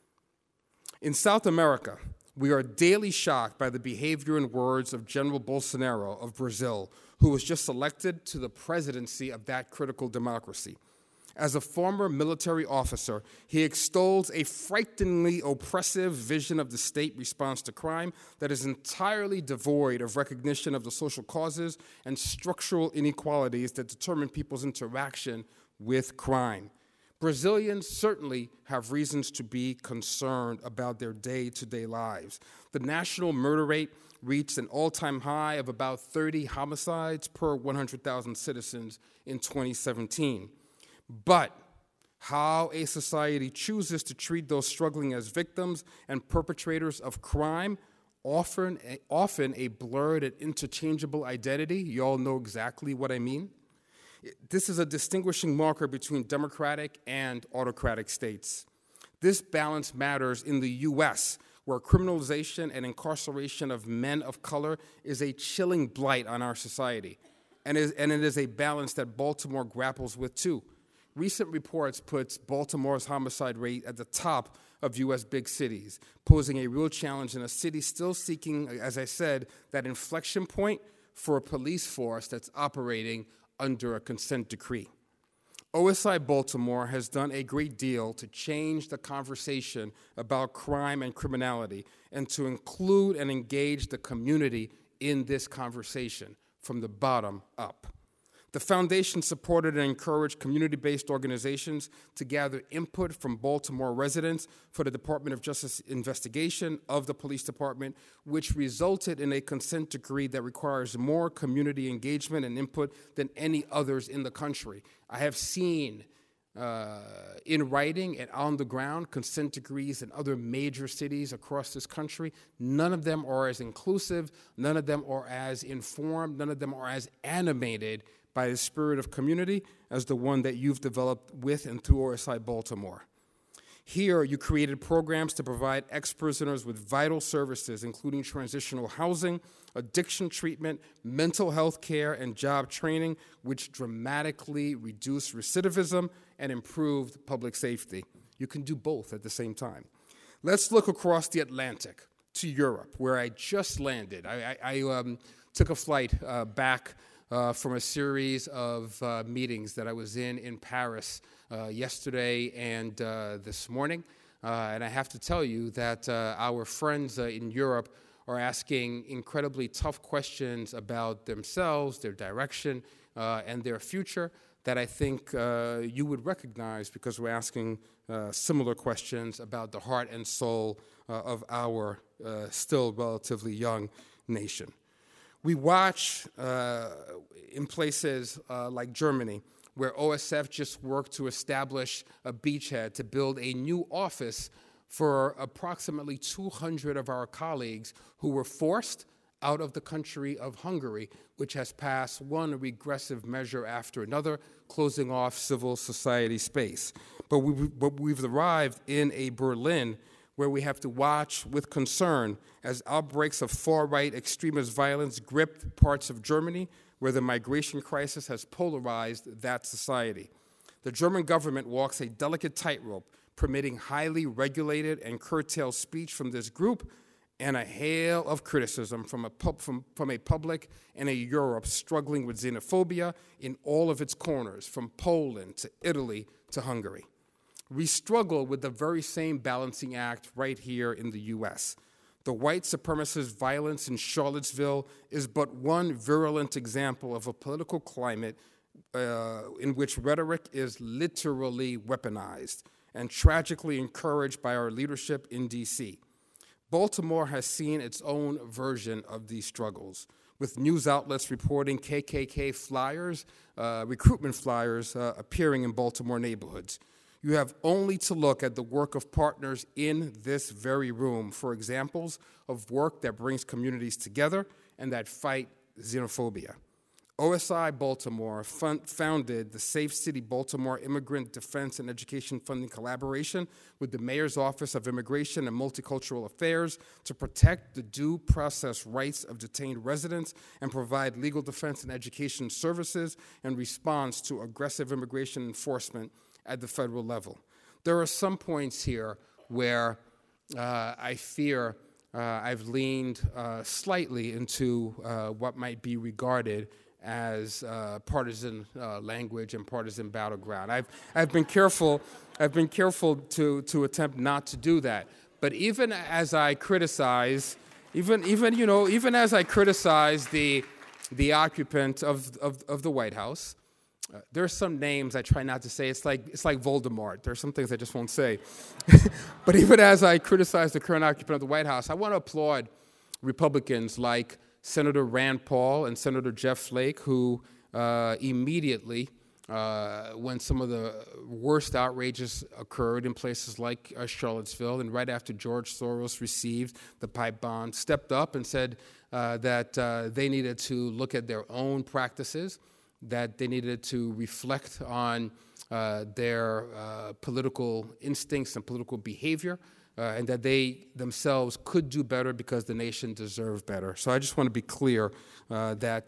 In South America, we are daily shocked by the behavior and words of General Bolsonaro of Brazil, who was just elected to the presidency of that critical democracy. As a former military officer, he extols a frighteningly oppressive vision of the state response to crime that is entirely devoid of recognition of the social causes and structural inequalities that determine people's interaction with crime. Brazilians certainly have reasons to be concerned about their day-to-day lives. The national murder rate reached an all-time high of about 30 homicides per 100,000 citizens in 2017. But how a society chooses to treat those struggling as victims and perpetrators of crime, often a blurred and interchangeable identity. You all know exactly what I mean. This is a distinguishing marker between democratic and autocratic states. This balance matters in the U.S., where criminalization and incarceration of men of color is a chilling blight on our society. And it is a balance that Baltimore grapples with too. Recent reports puts Baltimore's homicide rate at the top of U.S. big cities, posing a real challenge in a city still seeking, as I said, that inflection point for a police force that's operating under a consent decree. OSI Baltimore has done a great deal to change the conversation about crime and criminality and to include and engage the community in this conversation from the bottom up. The foundation supported and encouraged community-based organizations to gather input from Baltimore residents for the Department of Justice investigation of the police department, which resulted in a consent decree that requires more community engagement and input than any others in the country. I have seen in writing and on the ground consent decrees in other major cities across this country. None of them are as inclusive, none of them are as informed, none of them are as animated by the spirit of community as the one that you've developed with and through OSI Baltimore. Here, you created programs to provide ex-prisoners with vital services, including transitional housing, addiction treatment, mental health care, and job training, which dramatically reduced recidivism and improved public safety. You can do both at the same time. Let's look across the Atlantic to Europe, where I just landed. I took a flight back from a series of meetings that I was in Paris yesterday and this morning. And I have to tell you that our friends in Europe are asking incredibly tough questions about themselves, their direction, and their future that I think you would recognize because we're asking similar questions about the heart and soul of our still relatively young nation. We watch in places like Germany, where OSF just worked to establish a beachhead to build a new office for approximately 200 of our colleagues who were forced out of the country of Hungary, which has passed one regressive measure after another, closing off civil society space. But we've arrived in a Berlin where we have to watch with concern as outbreaks of far-right extremist violence gripped parts of Germany, where the migration crisis has polarized that society. The German government walks a delicate tightrope, permitting highly regulated and curtailed speech from this group and a hail of criticism from a public and a Europe struggling with xenophobia in all of its corners, from Poland to Italy to Hungary. We struggle with the very same balancing act right here in the U.S. The white supremacist violence in Charlottesville is but one virulent example of a political climate in which rhetoric is literally weaponized and tragically encouraged by our leadership in D.C. Baltimore has seen its own version of these struggles, with news outlets reporting KKK flyers, recruitment flyers appearing in Baltimore neighborhoods. You have only to look at the work of partners in this very room for examples of work that brings communities together and that fight xenophobia. OSI Baltimore founded the Safe City Baltimore Immigrant Defense and Education Funding Collaboration with the Mayor's Office of Immigration and Multicultural Affairs to protect the due process rights of detained residents and provide legal defense and education services in response to aggressive immigration enforcement at the federal level. There are some points here where I fear I've leaned slightly into what might be regarded as partisan language and partisan battleground. I've been careful to attempt not to do that. But even as I criticize, even as I criticize the occupant of the White House, there are some names I try not to say. It's like Voldemort. There are some things I just won't say. But even as I criticize the current occupant of the White House, I want to applaud Republicans like Senator Rand Paul and Senator Jeff Flake, who immediately, when some of the worst outrages occurred in places like Charlottesville, and right after George Soros received the pipe bomb, stepped up and said that they needed to look at their own practices, that they needed to reflect on their political instincts and political behavior, and that they themselves could do better because the nation deserved better. So I just want to be clear that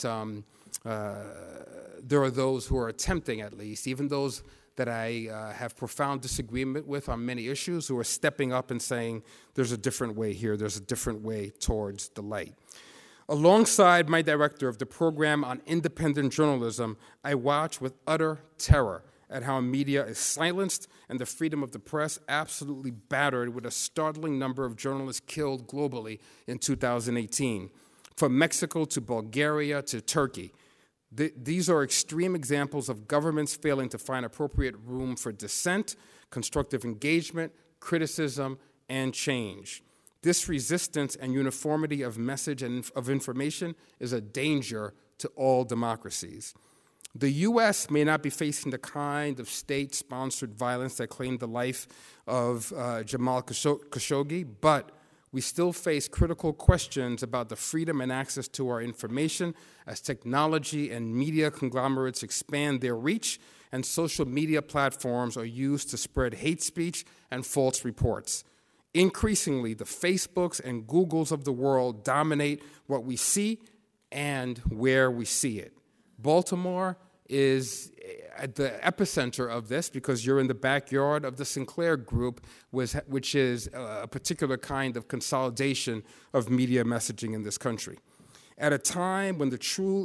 there are those who are attempting, at least, even those that I have profound disagreement with on many issues, who are stepping up and saying, there's a different way here, there's a different way towards the light. Alongside my director of the program on independent journalism, I watch with utter terror at how media is silenced and the freedom of the press absolutely battered, with a startling number of journalists killed globally in 2018, from Mexico to Bulgaria to Turkey. These are extreme examples of governments failing to find appropriate room for dissent, constructive engagement, criticism, and change. This resistance and uniformity of message and of information is a danger to all democracies. The U.S. may not be facing the kind of state-sponsored violence that claimed the life of Jamal Khashoggi, but we still face critical questions about the freedom and access to our information as technology and media conglomerates expand their reach and social media platforms are used to spread hate speech and false reports. Increasingly, the Facebooks and Googles of the world dominate what we see and where we see it. Baltimore is at the epicenter of this because you're in the backyard of the Sinclair Group, which is a particular kind of consolidation of media messaging in this country. At a time when the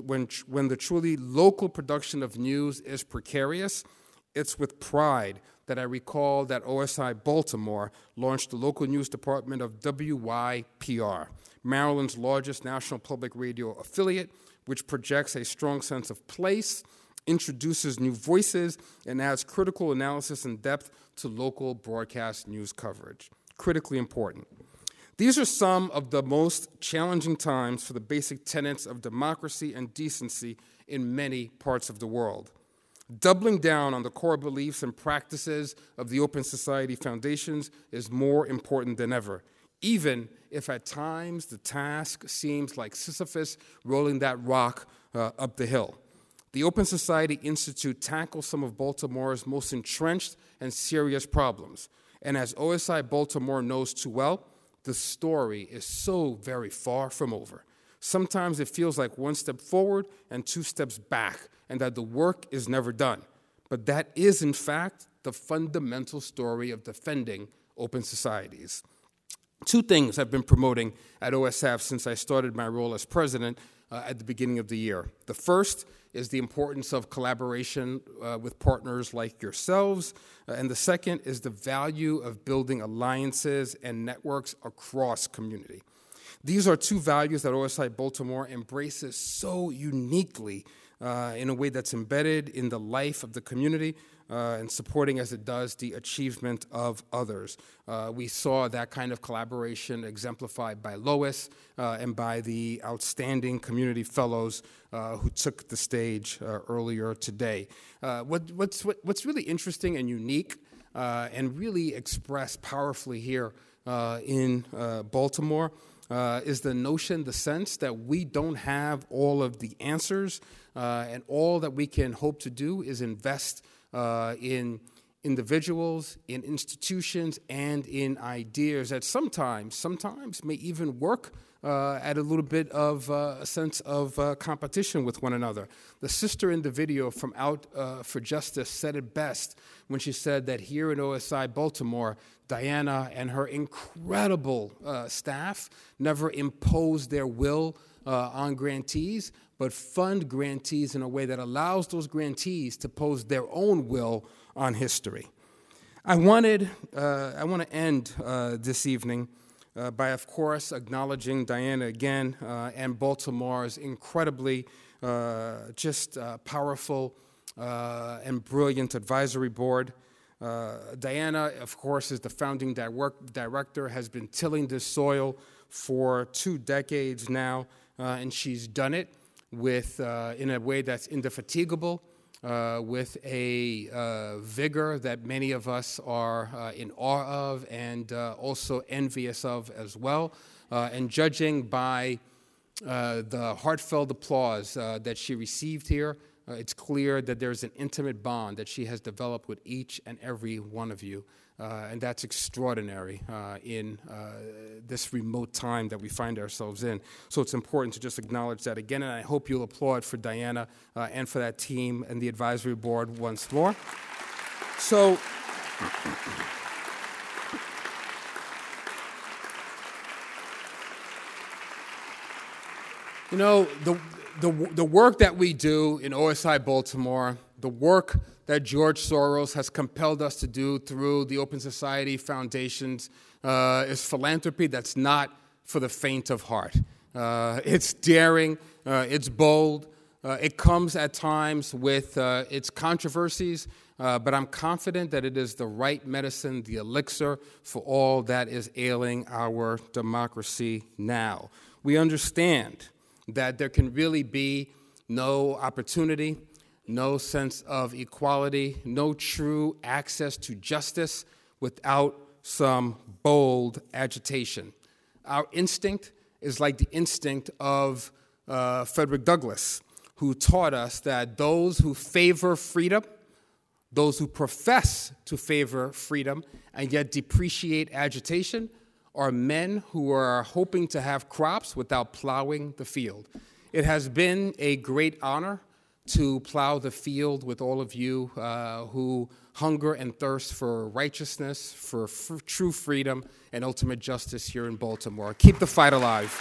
truly local production of news is precarious, it's with pride that I recall that OSI Baltimore launched the local news department of WYPR, Maryland's largest national public radio affiliate, which projects a strong sense of place, introduces new voices, and adds critical analysis and depth to local broadcast news coverage. Critically important. These are some of the most challenging times for the basic tenets of democracy and decency in many parts of the world. Doubling down on the core beliefs and practices of the Open Society Foundations is more important than ever, even if at times the task seems like Sisyphus rolling that rock up the hill. The Open Society Institute tackles some of Baltimore's most entrenched and serious problems. And as OSI Baltimore knows too well, the story is so very far from over. Sometimes it feels like one step forward and two steps back, and that the work is never done. But that is, in fact, the fundamental story of defending open societies. Two things I've been promoting at OSF since I started my role as president at the beginning of the year. The first is the importance of collaboration with partners like yourselves, and the second is the value of building alliances and networks across community. These are two values that OSI Baltimore embraces so uniquely in a way that's embedded in the life of the community and supporting as it does the achievement of others. We saw that kind of collaboration exemplified by Lois and by the outstanding community fellows who took the stage earlier today. What's really interesting and unique and really expressed powerfully here in Baltimore is the notion, the sense that we don't have all of the answers, and all that we can hope to do is invest in individuals, in institutions, and in ideas that sometimes may even work at a little bit of a sense of competition with one another. The sister in the video from Out for Justice said it best when she said that here in OSI Baltimore, Diana and her incredible staff never impose their will on grantees, but fund grantees in a way that allows those grantees to pose their own will on history. I want to end this evening by, of course, acknowledging Diana again and Baltimore's incredibly powerful and brilliant advisory board. Diana, of course, is the founding director, has been tilling this soil for 2 decades now, and she's done it in a way that's indefatigable, with a vigor that many of us are in awe of and also envious of as well. And judging by the heartfelt applause that she received here, it's clear that there's an intimate bond that she has developed with each and every one of you. And that's extraordinary in this remote time that we find ourselves in. So it's important to just acknowledge that again, and I hope you'll applaud for Diana and for that team and the advisory board once more. So, you know, the work that we do in OSI Baltimore, the work that George Soros has compelled us to do through the Open Society Foundations is philanthropy that's not for the faint of heart. It's daring, it's bold, it comes at times with its controversies, but I'm confident that it is the right medicine, the elixir for all that is ailing our democracy now. We understand that there can really be no opportunity, no sense of equality, no true access to justice without some bold agitation. Our instinct is like the instinct of Frederick Douglass, who taught us that those who favor freedom, those who profess to favor freedom and yet depreciate agitation, are men who are hoping to have crops without plowing the field. It has been a great honor to plow the field with all of you who hunger and thirst for righteousness, for true freedom, and ultimate justice here in Baltimore. Keep the fight alive.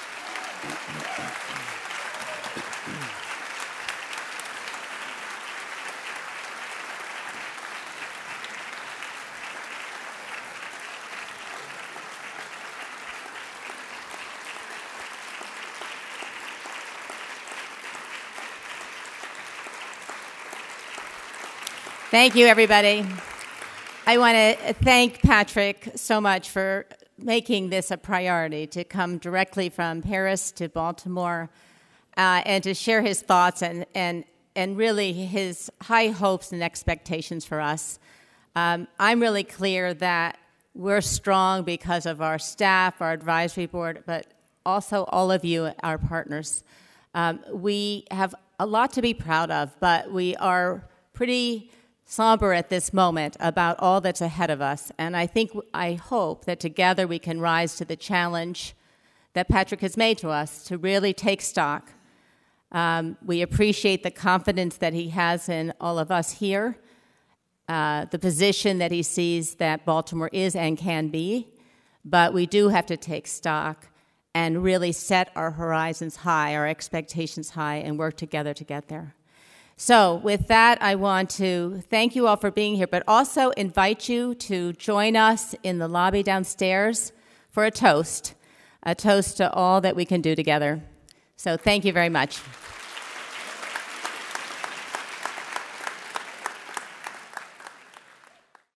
Thank you, everybody. I want to thank Patrick so much for making this a priority, to come directly from Paris to Baltimore and to share his thoughts and really his high hopes and expectations for us. I'm really clear that we're strong because of our staff, our advisory board, but also all of you, our partners. We have a lot to be proud of, but we are pretty somber at this moment about all that's ahead of us. And I hope that together we can rise to the challenge that Patrick has made to us to really take stock. We appreciate the confidence that he has in all of us here, the position that he sees that Baltimore is and can be, but we do have to take stock and really set our horizons high, our expectations high, and work together to get there. So with that, I want to thank you all for being here, but also invite you to join us in the lobby downstairs for a toast to all that we can do together. So thank you very much.